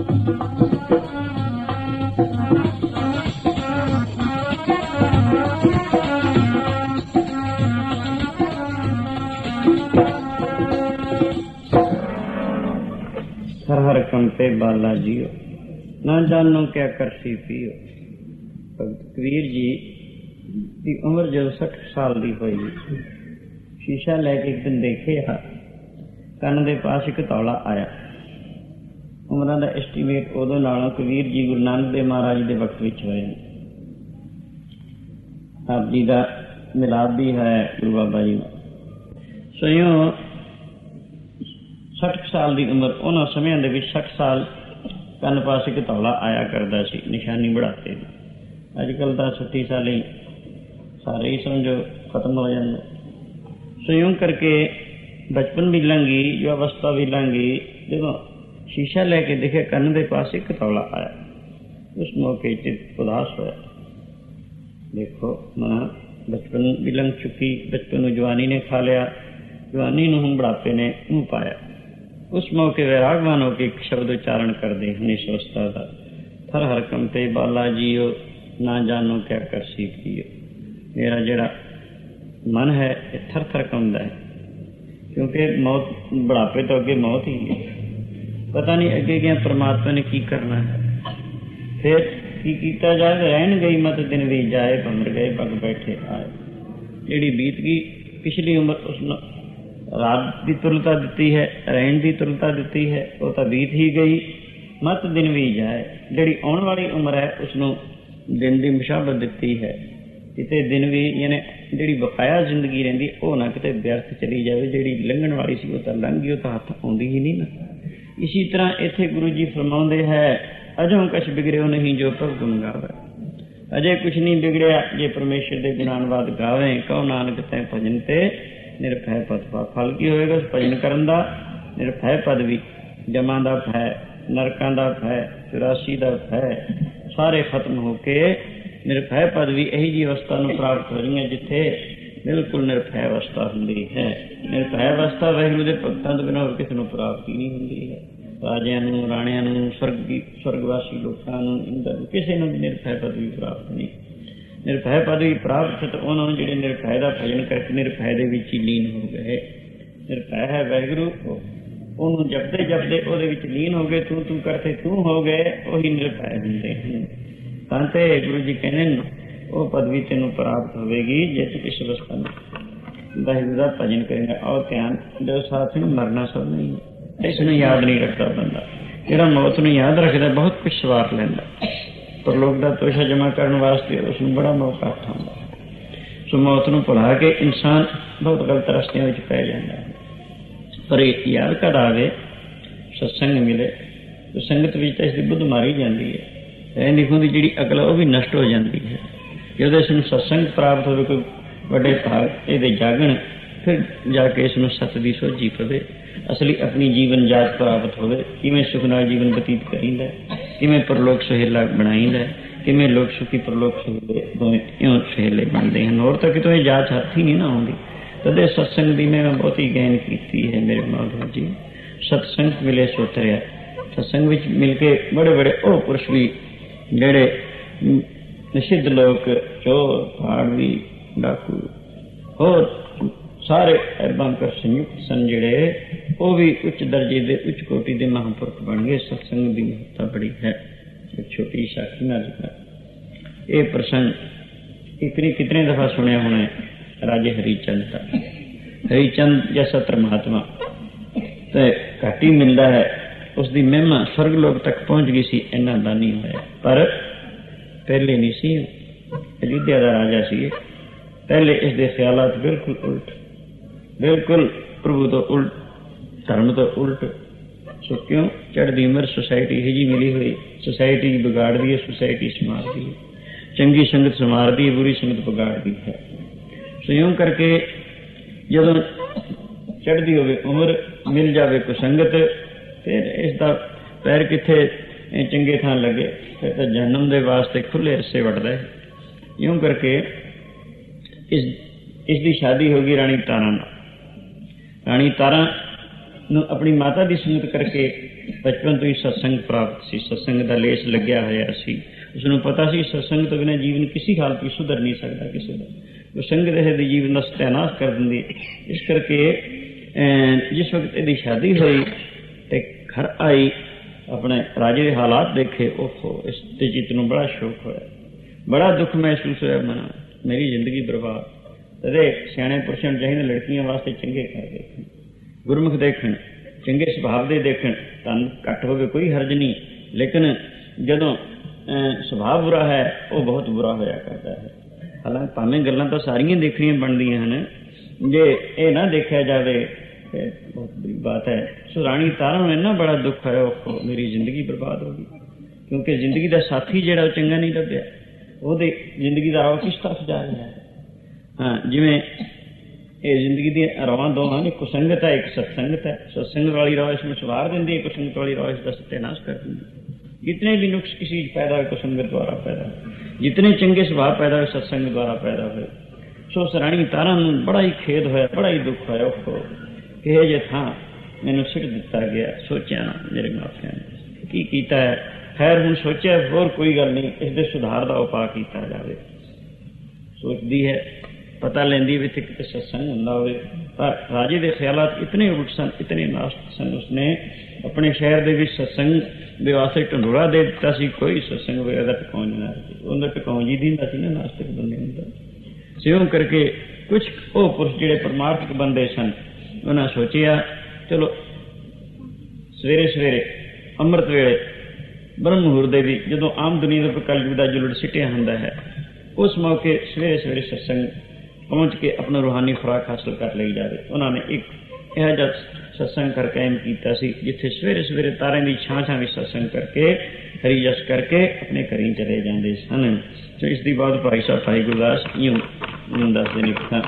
हर हर कंपे बाला जियो, ना जानो क्या करसी पियो। भगत कबीर जी की उम्र जो 60 साल की हुई, शीशा लैके एक दिन देखे कन के पास एक तौला आया। उम्र का एस्टीमेट उदों नालों कबीर जी गुरु नानक देव महाराज के वक्त में होए। आप जी का मिलाप भी है गुरु बाबा जी का। सोयों 60 साल की उम्र, उन्होंने समयों के 60 साल कन पास एक तौला आया करता सी, निशानी बढ़ाते। अजकल तो 60 साल ही सारे ही समझो खत्म हो जाते। सो यूं करके बचपन भी लंघी, जो अवस्था भी लंघी, जो शीशा लेके देखे कन के पास एक तौला आया, उस मौके चित उदास होया। देखो मां बचपन भी लंघ चुकी, बचपन जवानी ने खा लिया, जवानी हुण बुढ़ापे ने मुँह पाया। उस मौके वैरागवान होकर एक शब्द उच्चारण करते हैं इस अवस्था का, थर हर कंपे बाला जियो, ना जानो क्या करसी पियो। मेरा जड़ा मन है थर थर कंबदा है, क्योंकि मौत बुढ़ापे तो अगे मौत ही है। पता नहीं अगे गया परमात्मा ने की करना है, फिर की कीता जाए। रहन गई मत दिन भी जाए, भमर गए पग बैठे आए। जिहड़ी बीत गई पिछली उम्र उसने रात की तुलता दी है, रहन की तुलता दी है, वो तो बीत ही गई। मत दिन भी जाए, जिहड़ी आने वाली उम्र है उसनों दिन की मुशाबत दी है। किते दिन भी यानी जिहड़ी बकाया जिंदगी रहिंदी वो ना किते व्यर्थ चली जाए। जिहड़ी लंघण वाली सी वो तो लंघ गई, वो तो हथ आउंदी ही नहीं ना। इसी तरह इत्थे गुरु जी फरमाउंदे है, अजों कछ बिगड़ियो नहीं जो प्रभु गुण गावे। अजे कुछ नहीं बिगड़िया जे परमेश्वर के गुणानवाद गावे। कहो नानक तै भजन ते निरभय पद पा। फल की होएगा उस भजन करन दा? निरभय पद भी, जमां दा भय, नरकां दा भय, 84 दा भय सारे खत्म होके निरभय पद भी यही जी अवस्था नूं प्राप्त हो रही है जिथे बिल्कुल निरभय अवस्था हुंदी है। निरभय अवस्था वाहिगुरू दे भगतां तो बिना होर किसे नूं प्राप्त ही नहीं हुंदी है। राजियां नूं, राणियां नूं, स्वर्गवासी लोकां नूं, इंद्र किसे नूं निरभय पद भी प्राप्त नहीं। निरभय पद भी प्राप्त है तो उन्होंने जिहड़े निरभय का भजन करके निरभय दे विच ही लीन हो गए। निरभय है वाहिगुरू, उन्होंने जपते जपते ਉਹਦੇ ਵਿੱਚ ਲੀਨ हो गए, तू तू करते तू हो गए, ਉਹੀ ਨਿਰਭੈ ਹੁੰਦੇ ਹਨ। ਤਾਂ ਤੇ ਗੁਰੂ ਜੀ ਕਹਿੰਦੇ ਨੇ ਉਹ ਪਦਵੀ ਤੈਨੂੰ ਪ੍ਰਾਪਤ ਹੋਵੇਗੀ ਜੇ ਤੂੰ ਇਸ ਅਵਸਥਾ ਨੂੰ ਵਾਹਿਗੁਰੂ ਦਾ ਭਜਨ ਕਰੇਗਾ। ਔਰ ਧਿਆਨ ਦੇ ਸਾਥ ਨੂੰ ਮਰਨਾ ਸਭ ਨਹੀਂ ਹੈ, ਇਸ ਨੂੰ ਯਾਦ ਨਹੀਂ ਰੱਖਦਾ ਬੰਦਾ। ਜਿਹੜਾ ਮੌਤ ਨੂੰ ਯਾਦ ਰੱਖਦਾ ਬਹੁਤ ਕੁਝ ਸਵਾਰ ਲੈਂਦਾ, ਪਰ ਲੋਕ ਦਾ ਤੋਸ਼ਾ ਜਮਾ ਕਰਨ ਵਾਸਤੇ ਉਸ ਨੂੰ ਬੜਾ ਮੌਕਾ ਉਠਾਉਂਦਾ ਹੈ। ਸੋ ਮੌਤ ਨੂੰ ਭੁਲਾ ਕੇ ਇਨਸਾਨ ਬਹੁਤ ਗਲਤ ਰਸਤਿਆਂ ਵਿੱਚ ਪੈ ਜਾਂਦਾ ਹੈ। पर याद कद आवे, सत्संग मिले तो संगत विच इसकी बुद्ध मारी जाती है, रहन लिखों की जी अकल वो भी नष्ट हो जाती है। जो इसमें सत्संग प्राप्त हो, कोई बड़े भाग ये जागण, फिर जाके इसमें सत की सोझी पवे, असली अपनी जीवन जात प्राप्त हो, किमें सुख नाल जीवन बतीत करींदा, किमें परलोक सुहेला बनाईंदा, किमें लोक सुखी परलोक सुहेले दोवें इउं सुहेले बनते हैं। और तो कितों जात हथ ही नहीं ना आउंदी। तदे सत्संग की मैं बहुत ही गहन की है मेरे माधव जी। सत्संग मिले सोतरिया, सत्संग विच मिल के बड़े बड़े ओ पुरुष भी जेड़े निषिद्ध लोग, चोर फाड़वी डाकू और सारे ऐबांकर संयुक्त सन जेड़े वो भी उच्च दर्जे के उच्च कोटि के महापुरुष बन गए। सत्संग की महत्ता बड़ी है। एक छोटी साखी में ये प्रसंग इतनी कितने दफा सुने होने राजे हरिचंद का। हरिचंद जैसा परमात्मा तो घट ही मिलता है, उसकी महिमा स्वर्ग लोक तक पहुंच गई सी, इन्ना दा नहीं होया। पर पहले नहीं सी, अयोध्या का राजा सी, पहले इसके ख्यालात बिल्कुल उल्ट, बिल्कुल प्रभु तो उल्ट, धर्म तो उल्ट। सो क्यों? चढ़ती उम्र सोसाइटी ही जी मिली हुई, सोसाइटी बिगाड़ दी है, सोसाइटी संवार दी है, चंगी संगत संवार दी, बुरी संगत बिगाड़ दी है। सो यूं करके जदों चढ़ती हो उम्र मिल जाए कोई संगत, फिर इसका पैर किथे चंगे थां लगे, फिर तो जन्म के वास्ते खुले रस्से वटदा है। यूं करके इसकी शादी होगी राणी तारा नाल। राणी तारा ਨੂੰ ਆਪਣੀ ਮਾਤਾ ਦੀ ਸੰਗਤ ਕਰਕੇ ਬਚਪਨ ਤੋਂ ਹੀ ਸਤਸੰਗ ਪ੍ਰਾਪਤ ਸੀ, ਸਤਸੰਗ ਦਾ ਲੇਸ ਲੱਗਿਆ ਹੋਇਆ ਸੀ। ਉਸਨੂੰ ਪਤਾ ਸੀ ਸਤਸੰਗ ਤੋਂ ਬਿਨਾਂ ਜੀਵਨ ਕਿਸੇ ਹਾਲਤ ਵਿੱਚ ਸੁਧਰ ਨਹੀਂ ਸਕਦਾ ਕਿਸੇ ਦਾ, ਉਹ ਸੰਗਤ ਇਹਦੇ ਜੀਵਨ ਦਾ ਸਤਿਆਨਾਸ਼ ਕਰ ਦਿੰਦੀ। ਇਸ ਕਰਕੇ ਜਿਸ ਵਕਤ ਇਹਦੀ ਸ਼ਾਦੀ ਹੋਈ ਤੇ ਘਰ ਆਈ, ਆਪਣੇ ਰਾਜੇ ਦੇ ਹਾਲਾਤ ਦੇਖੇ, ਉਹ ਇਸ ਤੇ ਚਿੱਤ ਨੂੰ ਬੜਾ ਸ਼ੌਕ ਹੋਇਆ, ਬੜਾ ਦੁੱਖ ਮਹਿਸੂਸ ਹੋਇਆ ਮਨ, ਮੇਰੀ ਜ਼ਿੰਦਗੀ ਬਰਬਾਦ। ਤਦੇ ਸਿਆਣੇ ਪੁਰਸ਼ਾਂ ਨੂੰ ਚਾਹੀਦਾ ਲੜਕੀਆਂ ਵਾਸਤੇ ਚੰਗੇ ਘਰ ਦੇਖਣ, ਗੁਰਮੁਖ ਦੇਖਣ, ਚੰਗੇ ਸੁਭਾਅ ਦੇ ਦੇਖਣ। ਧਨ ਘੱਟ ਹੋਵੇ ਕੋਈ ਹਰਜ ਨਹੀਂ, ਲੇਕਿਨ ਜਦੋਂ ਸੁਭਾਅ ਬੁਰਾ ਹੈ ਉਹ ਬਹੁਤ ਬੁਰਾ ਹੋਇਆ ਕਰਦਾ ਹੈ। ਹਾਲਾਂਕਿ ਭਾਵੇਂ ਗੱਲਾਂ ਤਾਂ ਸਾਰੀਆਂ ਦੇਖਣੀਆਂ ਬਣਦੀਆਂ ਹਨ, ਜੇ ਇਹ ਨਾ ਦੇਖਿਆ ਜਾਵੇ ਫਿਰ ਬਹੁਤ ਬੁਰੀ ਬਾਤ ਹੈ। ਸੋ ਰਾਣੀ ਤਾਰਾ ਨੂੰ ਇੰਨਾ ਬੜਾ ਦੁੱਖ ਹੋਇਆ, ਉਹ ਮੇਰੀ ਜ਼ਿੰਦਗੀ ਬਰਬਾਦ ਹੋ ਗਈ, ਕਿਉਂਕਿ ਜ਼ਿੰਦਗੀ ਦਾ ਸਾਥੀ ਜਿਹੜਾ ਉਹ ਚੰਗਾ ਨਹੀਂ ਲੱਭਿਆ, ਉਹਦੇ ਜ਼ਿੰਦਗੀ ਦਾ ਰਾਹ ਕਿਸ ਤਰਫ ਜਾ ਰਿਹਾ ਹੈ। ਹਾਂ, ਜਿਵੇਂ ਇਹ ਜ਼ਿੰਦਗੀ ਦੀਆਂ ਰਾਹਾਂ ਦੋ ਹਨ, ਇੱਕ ਸੰਗਤ ਹੈ, ਇੱਕ ਸਤਸੰਗਤ ਹੈ। ਸਤਸੰਗ ਵਾਲੀ ਰਾਹ ਇਸ ਨੂੰ ਸਵਾਰ ਦਿੰਦੀ ਹੈ, ਇੱਕ ਸੰਗਤ ਵਾਲੀ ਰਾਹ ਇਸ ਦਾ ਸਤਿਆਨਾਸ਼ ਕਰ ਦਿੰਦੀ ਹੈ। जितने भी नुक्स किसी पैदा हुए तो संगत द्वारा पैदा हुए, जितने चंगे स्वभाव पैदा हुए सत्संग द्वारा पैदा हुए। सो राणी तारा नूं बड़ा ही खेद होया, बड़ा ही दुख होया कि जे थां मैनूं सिट दिता गया, सोचा ना मेरे मापियां ने की कीता है। खैर हुण सोचा होर कोई गल नहीं, इस दे सुधार दा उपाय कीता जावे। सोचदी है, पता लैंदी भी इत्थे किते सत्संग हुंदा होवे, पर राजे दे ख्यालात इतने उलट सन, इतने नास्तिक सन। उसने अपने शहर दे विच सत्संग ਦੇ ਵਾਸਤੇ ਢੰਡੋਰਾ ਦੇ ਦਿੱਤਾ ਸੀ, ਕੋਈ ਸਤਸੰਗ ਵਗੈਰਾ ਦਾ ਟਿਕਾਉਣ ਨਾ ਸੀ, ਉਹਦਾ ਟਿਕਾਉਣ ਜੀ ਦਿੰਦਾ ਸੀ ਨਾ ਨਾਸਤਿਕ ਬੰਦੇ ਹੁੰਦਾ। ਸਿਉਂ ਕਰਕੇ ਕੁਝ ਉਹ ਪੁਰਸ਼ ਜਿਹੜੇ ਪਰਮਾਰਥਿਕ ਬੰਦੇ ਸਨ, ਉਹਨਾਂ ਸੋਚਿਆ ਚਲੋ ਸਵੇਰੇ ਸਵੇਰੇ ਅੰਮ੍ਰਿਤ ਵੇਲੇ ਬ੍ਰਹਮ ਮੁਹੂਰਤ ਦੇ ਵੀ ਜਦੋਂ ਆਮ ਦੁਨੀਆ ਦਾ ਕਲਯੁਗ ਦਾ ਜੁਲਟ ਸਿੱਟਿਆ ਹੁੰਦਾ ਹੈ, ਉਸ ਮੌਕੇ ਸਵੇਰੇ ਸਵੇਰੇ ਸਤਸੰਗ ਪਹੁੰਚ ਕੇ ਆਪਣਾ ਰੂਹਾਨੀ ਖੁਰਾਕ ਹਾਸਲ ਕਰ ਲਈ ਜਾਵੇ। ਉਹਨਾਂ ਨੇ ਇੱਕ ਇਹੋ ਜਿਹਾ सत्संग कर कायम किया सी, जिथे सवेरे सवेरे तारे की छां छां भी सत्संग करके हरि जस करके अपने घरों चले जाते सन। तो इस दी बाद भाई साहब भाई गुरदास यूं दसदे ने,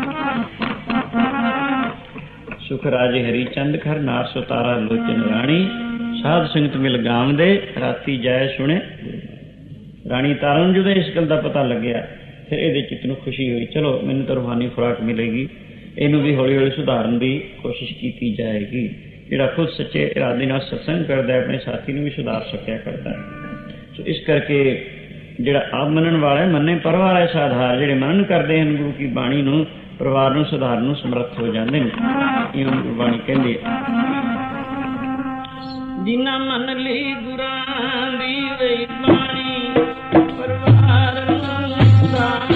सुख राजे हरि चंद खर नार सो तारा लोचन राणी, साध संगत मिल गाम दे राती जाए सुने। राणी तारा नूं जदों इस गल का पता लग्या, फिर इहदे चित्त नूं खुशी हुई, चलो मैनूं तां रूहानी खुराक मिलेगी, ਇਹਨੂੰ ਵੀ ਹੌਲੀ ਹੌਲੀ ਸੁਧਾਰਨ ਦੀ ਕੋਸ਼ਿਸ਼ ਕੀਤੀ ਜਾਏਗੀ। ਜਿਹੜਾ ਖੁਦ ਸੱਚੇ ਇਰਾਦੇ ਨਾਲ ਸਤਸੰਗ ਕਰਦਾ ਹੈ, ਆਪਣੇ ਸਾਥੀ ਨੂੰ ਵੀ ਸੁਧਾਰ ਸਕਿਆ ਕਰਦਾ ਹੈ। ਸੋ ਇਸ ਕਰਕੇ ਜਿਹੜਾ ਆਪ ਮੰਨਣ ਵਾਲਾ ਹੈ, ਮੰਨੇ ਪਰਵਾਰ ਹੈ ਸਾਧਾਰ, ਜਿਹੜੇ ਮੰਨਣ ਕਰਦੇ ਹਨ ਗੁਰੂ ਕੀ ਬਾਣੀ ਨੂੰ, ਪਰਿਵਾਰ ਨੂੰ ਸੁਧਾਰਨ ਨੂੰ ਸਮਰੱਥ ਹੋ ਜਾਂਦੇ ਨੇ। ਇਹ ਗੁਰਬਾਣੀ ਕਹਿੰਦੀ ਹੈ, ਜਿਨ੍ਹਾਂ ਮੰਨ ਲਈ ਗੁਰਾਂ ਦੀ ਵੇ ਬਾਣੀ, ਪਰਿਵਾਰ ਨੂੰ ਸੁਧਾਰ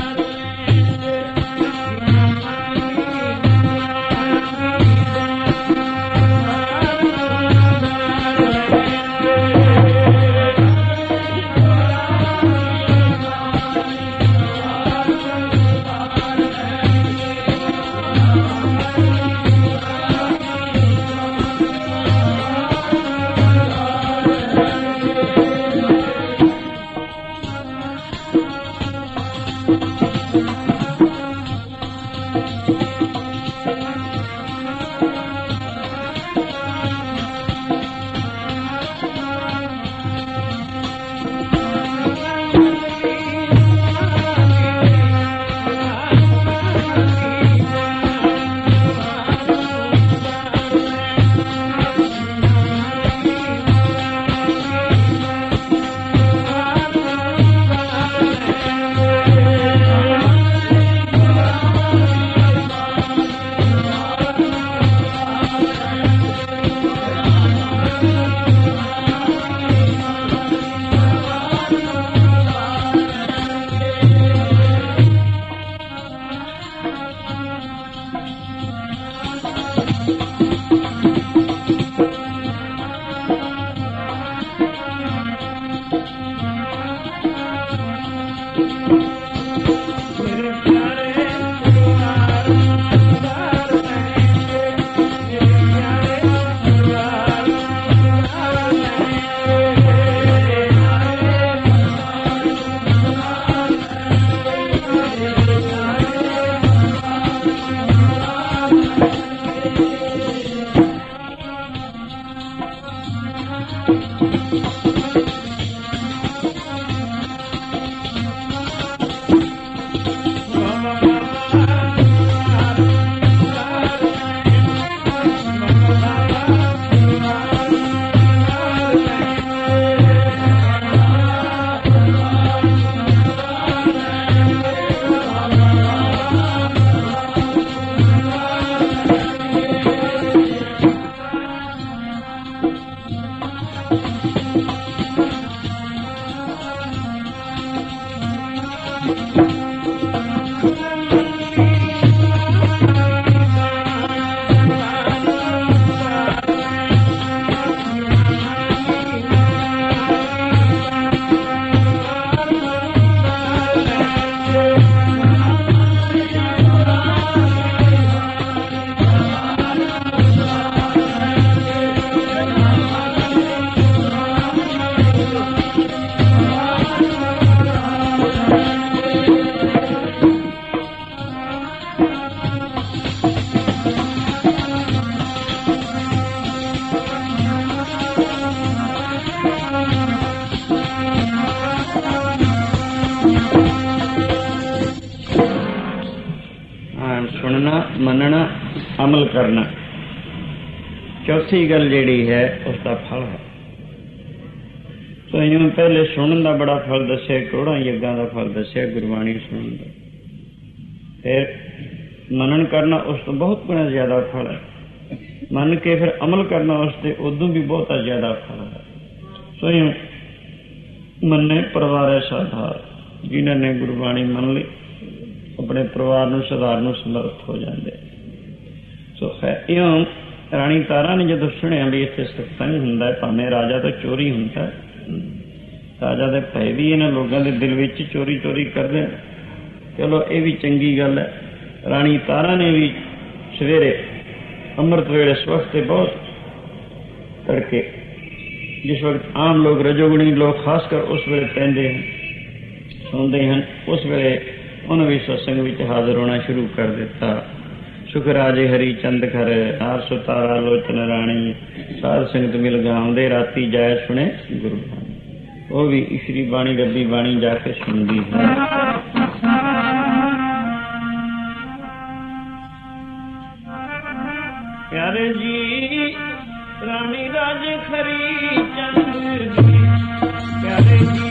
ਸੁਣਨਾ, ਮੰਨਣਾ, ਅਮਲ ਕਰਨਾ। ਚੌਥੀ ਗੱਲ ਜਿਹੜੀ ਹੈ ਉਸ ਦਾ ਫਲ ਹੈ। ਸੋ ਇਉਂ ਪਹਿਲੇ ਸੁਣਨ ਦਾ ਬੜਾ ਫਲ ਦੱਸਿਆ, ਕਰੋੜਾਂ ਯੱਗਾਂ ਦਾ ਫਲ ਦੱਸਿਆ ਗੁਰਬਾਣੀ ਸੁਣਨ ਦਾ। ਫਿਰ ਮੰਨਣ ਕਰਨਾ ਉਸ ਤੋਂ ਬਹੁਤ ਬੜਾ ਜ਼ਿਆਦਾ ਫਲ ਹੈ। ਮੰਨ ਕੇ ਫਿਰ ਅਮਲ ਕਰਨਾ ਉਸ ਤੇ ਉਦੋਂ ਵੀ ਬਹੁਤਾ ਜ਼ਿਆਦਾ ਫਲ ਹੈ। ਸੋ ਇਉਂ ਮੰਨੇ ਪਰਿਵਾਰ ਸਾਧਾਰ, ਜਿਨ੍ਹਾਂ ਨੇ ਗੁਰਬਾਣੀ ਮੰਨ ਲਈ ਆਪਣੇ ਪਰਿਵਾਰ ਨੂੰ ਸੁਧਾਰਨ ਨੂੰ ਸਮਰੱਥ ਹੋ ਜਾਂਦੇ। ਸੋ ਹੈ ਇਉਂ ਰਾਣੀ ਤਾਰਾ ਨੇ ਜਦੋਂ ਸੁਣਿਆ ਵੀ ਇੱਥੇ ਸਤਸੰਗ ਹੁੰਦਾ, ਭਾਵੇਂ ਰਾਜਾ ਤੋਂ ਚੋਰੀ ਹੁੰਦਾ, ਰਾਜਾ ਦੇ ਭੈ ਵੀ ਇਹਨਾਂ ਲੋਕਾਂ ਦੇ ਦਿਲ ਵਿੱਚ ਚੋਰੀ ਕਰਦੇ। ਚਲੋ ਇਹ ਵੀ ਚੰਗੀ ਗੱਲ ਹੈ। ਰਾਣੀ ਤਾਰਾ ਨੇ ਵੀ ਸਵੇਰੇ ਅੰਮ੍ਰਿਤ ਵੇਲੇ ਇਸ ਵਕਤ ਤੇ ਬਹੁਤ ਤੜਕੇ, ਜਿਸ ਵਕਤ ਆਮ ਲੋਕ ਰਜੋਗੁਣੀ ਲੋਕ ਖਾਸ ਕਰ ਉਸ ਵੇਲੇ ਪੈਂਦੇ ਹਨ, ਸੌਂਦੇ ਹਨ, ਉਸ ਵੇਲੇ ਉਹਨੇ ਵੀ ਸਤਸੰਗ ਵਿੱਚ ਹਾਜ਼ਰ ਹੋਣਾ ਸ਼ੁਰੂ ਕਰ ਦਿੱਤਾ। ਸੁਖ ਰਾਜੇ ਹਰੀ ਚੰਦ ਘਰ, ਨਾਰ ਸੁਤਾਰਾ ਲੋਚਨ ਰਾਣੀ, ਸਾਧ ਸੰਗਤ ਮਿਲ ਗਾਉਂਦੇ ਰਾਤੀ ਜਾਇ ਸੁਣੇ ਗੁਰਬਾਣੀ। ਉਹ ਵੀ ਈਸ਼ਰੀ ਬਾਣੀ ਰੱਬੀ ਬਾਣੀ ਜਾ ਕੇ ਸੁਣਦੀ ਹੈ। ਪਿਆਰੇ ਜੀ ਰਾਣੀ ਰਾਜੇ ਹਰੀ ਚੰਦ ਜੀ, ਪਿਆਰੇ ਜੀ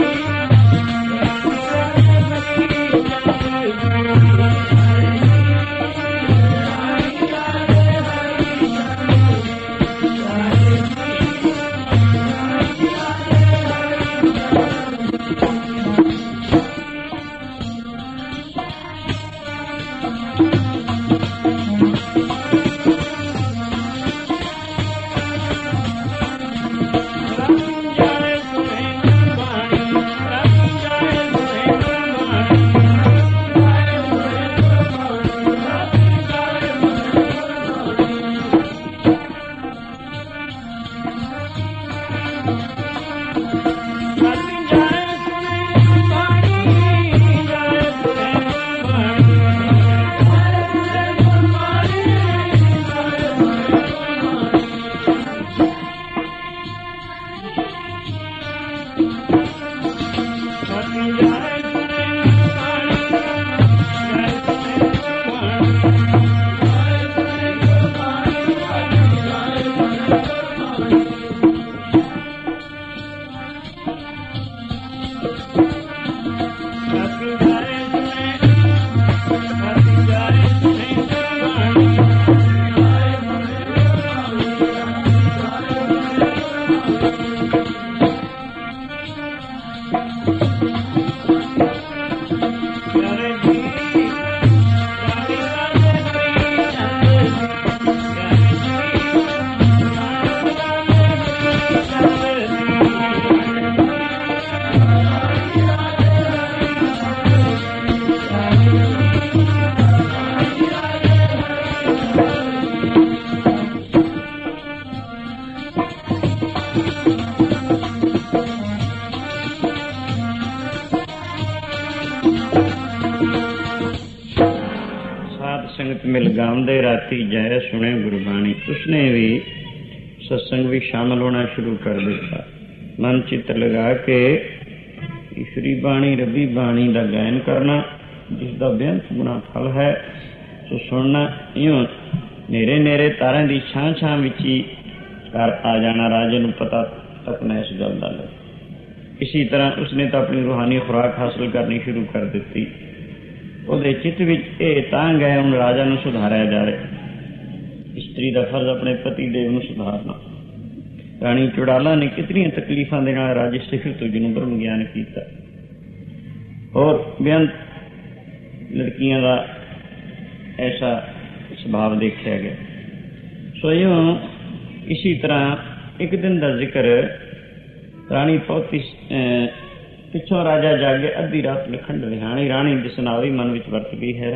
ਮਿਲ ਗਾਉਂਦੇ ਰਾਤੀ ਜੈ ਸੁਣੇ ਗੁਰਬਾਣੀ। ਉਸਨੇ ਵੀ ਸਤਸੰਗ ਵੀ ਸ਼ਾਮਲ ਹੋਣਾ ਸ਼ੁਰੂ ਕਰ ਦਿੱਤਾ। ਮਨ ਚਿੱਤ ਲਗਾ ਕੇ ਈਸ਼ਵਰੀ ਬਾਣੀ ਰੱਬੀ ਬਾਣੀ ਦਾ ਗਾਇਨ ਕਰਨਾ, ਜਿਸ ਦਾ ਬੇਅੰਤ ਗੁਣਾ ਫਲ ਹੈ। ਸੋ ਸੁਣਨਾ, ਇਉਂ ਨੇਰੇ ਨੇਰੇ ਤਾਰਿਆਂ ਦੀ ਛਾਂ ਵਿੱਚ ਹੀ ਘਰ ਆ ਜਾਣਾ। ਰਾਜੇ ਨੂੰ ਪਤਾ अपना इस गल का। इसी तरह उसने तो अपनी रूहानी खुराक हासिल करनी शुरू कर दी। ਉਹਦੇ चित्त विच ਇਹ तांग है ਹੁਣ राजा ਨੂੰ ਸੁਧਾਰਿਆ जाए। इस्त्री का फर्ज अपने पति देव ਨੂੰ ਸੁਧਾਰਨਾ। राणी चुड़ाला ने कितनी तकलीफों के नाल राजे सिखरतुज ਨੂੰ ब्रह्म ज्ञान किया और बेअंत लड़कियां का ऐसा स्वभाव देखा गया। सो यूं इसी तरह एक दिन का जिक्र राणी पौती पिछों राजा जागे अद्धी रात लिखण रिहाणी राणी दिसनावी मन विच वरत गई है।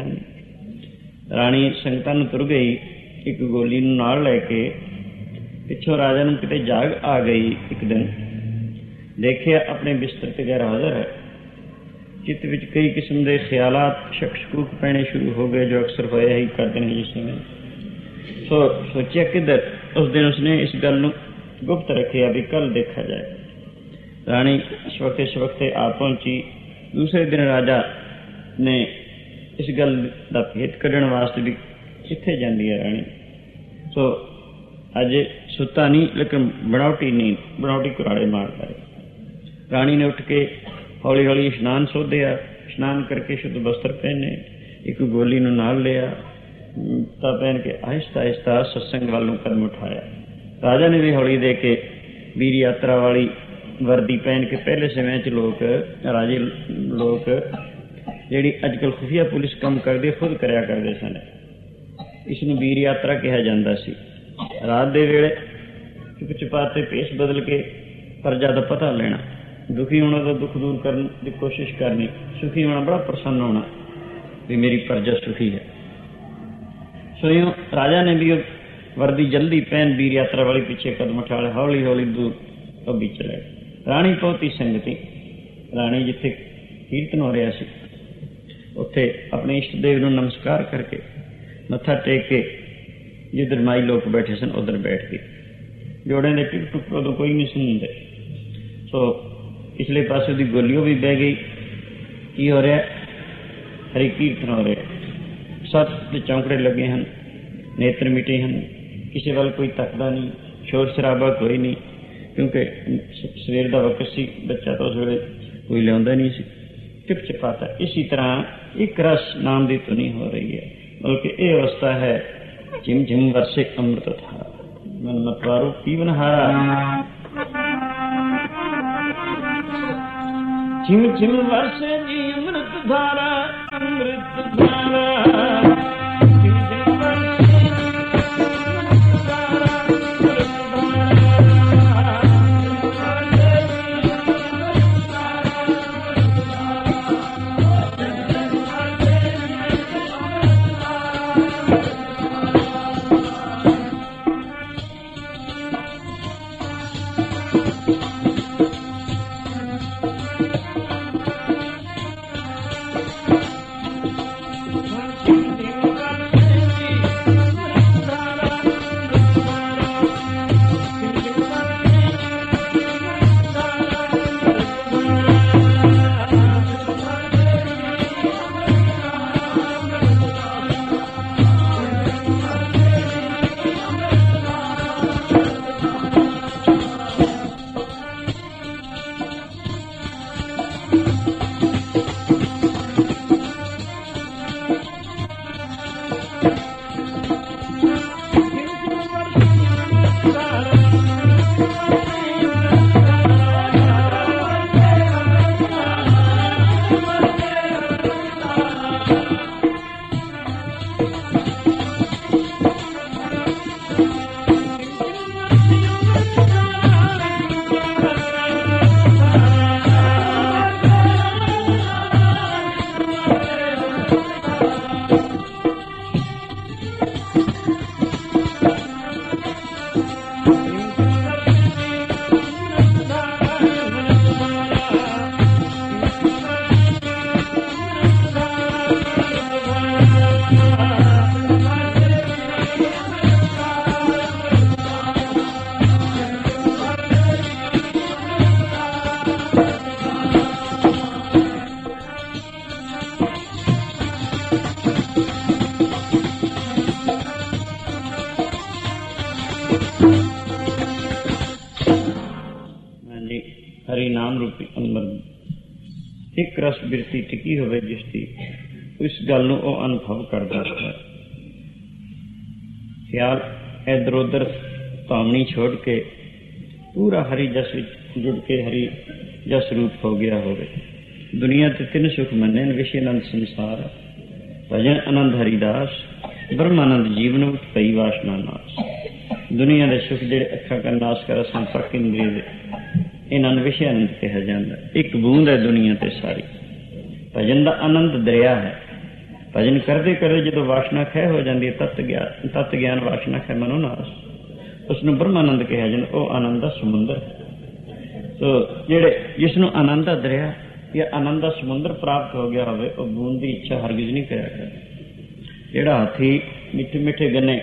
राणी संगतां नूं तुर गई एक गोली नूं नाल लैके। पिछों राजा नूं किते जाग आ गई। एक दिन देखिया अपने बिस्तर ते गैर हाजिर है। चित्त विच कई किस्म के ख्यालात शक शकूक पैने शुरू हो गए जो अक्सर होया ही करते हैं जिस समय। सो सोचिया किधर। उस दिन उसने इस गल नूं गुप्त रखिया भी कल देखा जाए। राणी सवखते आ पहुंची। दूसरे दिन राजा ने इस गल का भेद कढ़ण वास्ते भी किथे जाती है राणी। सो अज सुता नहीं लेकिन बनावटी नींद बनावटी कुराड़े मारता है। राणी ने उठ के हौली हौली स्नान सोधिया। स्नान करके शुद्ध वस्त्र पहने एक गोली नूं नाल लिया ता पहन के आहिस्ता आहिस्ता सत्संग वाल नूं कदम उठाया। राजा ने भी हौली दे के वीर यात्रा वाली वर्दी पहन के पहले समय लोग राजे लोग जिहड़ी अजकल खुफिया पुलिस काम करते खुद करया करते सन। इसनूं वीर यात्रा कहा जाता सी। रात दे वेले चुप चुपाते भेष बदल के प्रजा का पता लेना, दुखी होना तो दुख दूर करने की कोशिश करनी, सुखी होना बड़ा प्रसन्न होना भी मेरी प्रजा सुखी है। सो यूं राजा ने भी वर्दी जल्दी पहन वीर यात्रा वाली पीछे कदम उठा लिया। हौली हौली दूर अभी चले। राणी पहुंची संगति। राणी जिथे कीर्तन हो रहा सी उत्थे अपने इष्ट देव नूं नमस्कार करके मत्था टेक के जिधर माई लोग बैठे सन उधर बैठ गए। जोड़े के टुक टुक उदों कोई नहीं सुनते। सो पिछले पासे की गोलियों भी बह गई। की हो रहा हरि कीर्तन हो रहा। सत के चौंकड़े लगे हैं, नेत्र मिटे हैं, किसी वाल कोई तकदा नहीं, शोर शराबा कोई नहीं क्योंकि सवेर का वक्त सी। बच्चा तो उस वे कोई लिया नहीं सी। चुप चपाता। इसी तरह एक रस नाम की धुनी हो रही है। बल्कि ये अवस्था है झिम झिम वर्षे अमृत धारा मन मतवारो पीवन हारा। झिम झिम वर्षे जी अमृत धारा अमृत धारा। हाँ जी, हरि नाम रूपी अमृत एक रस बिरती टिकी होवे जिसकी, इस गल नूं वो अनुभव करदा है। ख्याल इधर उधर भावनी छोड़ के पूरा हरि जस विच जुड़ के हरि जस रूप हो गया होवे। दुनिया ते तीन सुख मन्ने, विषय आनंद संसार, भजन आनंद हरिदास, ब्रह्मानंद जीवन पई वासना नाश। दुनिया के सुख जिहड़े अखा का नाश कर संपर्क इंद्रिय दे, इन्हां नूं विषय आनंद कहा जाता। एक बूंद है दुनिया ते सारी। भजन का आनंद दरिया है। भजन करते करते जो वासना खै हो जाती है, तत्त ज्ञान वासना खै मनोनाश, उसनूं ब्रह्मानंद कहा जाता। वह आनंद का समुंदर। तो जिहड़े जिसनूं आनंद का दरिया या आनंद का समुंदर प्राप्त हो गया होवे, वह बूंद की इच्छा हरगिज नहीं करा कर। जिहड़ा हाथी मिठे मिठे गन्ने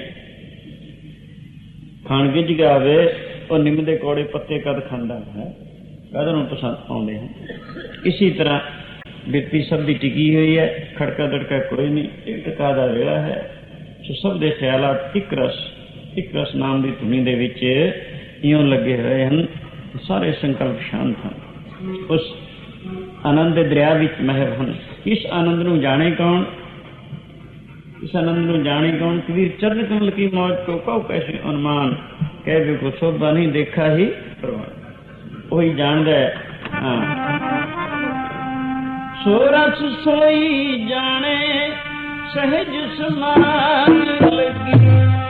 खाण गिज गया होवे, वह निम दे कौड़े पत्ते कद खांदा है, कद नूं पसंद आउंदे हैं। इसी तरह बिरती सब की टिकी हुई है, खड़का दड़का कोई नहीं, एक टका दा वेला है। सो सब दे ख्यालात एक रस नाम की धुनी दे विच इयों लगे हुए हैं। सारे संकल्प शांत हैं, उस आनंद दे दरिया विच महव हैं। इस आनंद नूं जाने कौन, इस आनंद नूं जाने कौन। कबीर चरण कमल की मौज को कहो कैसे अनुमान, कह भी को शोभा नहीं देखा ही प्रवान। वही जानदा है। हाँ, सो रस सोई जाने सहज समाज लगी।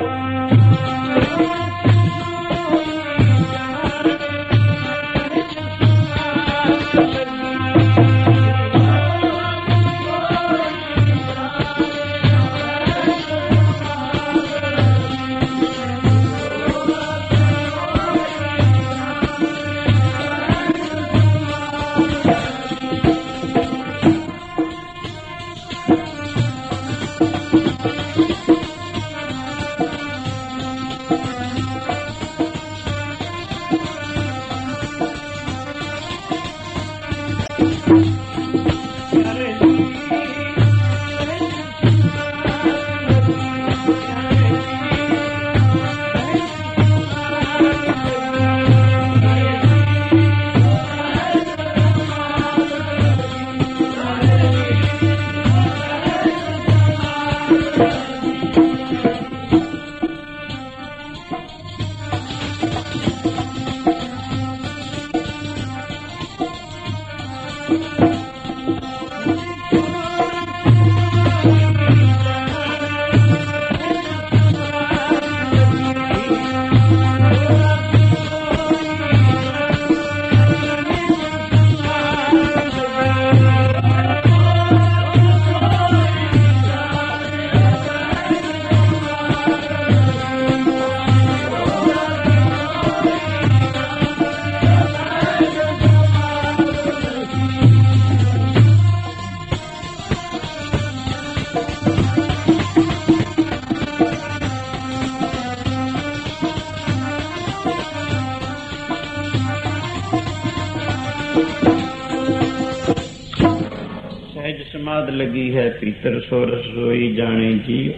समाध लगी है पीतर, सो रसोई जाने जीव।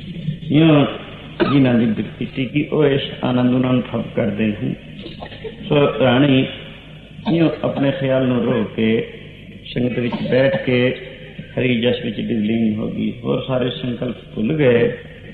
यूं जिन्हां दी बिरती की वो इस आनंद नूं अनुभव करते हैं। सो राणी यूं अपने ख्याल नूं रोक के संगत विच बैठ के हरि जस विच विलीन हो गई। और सारे संकल्प भुल गए।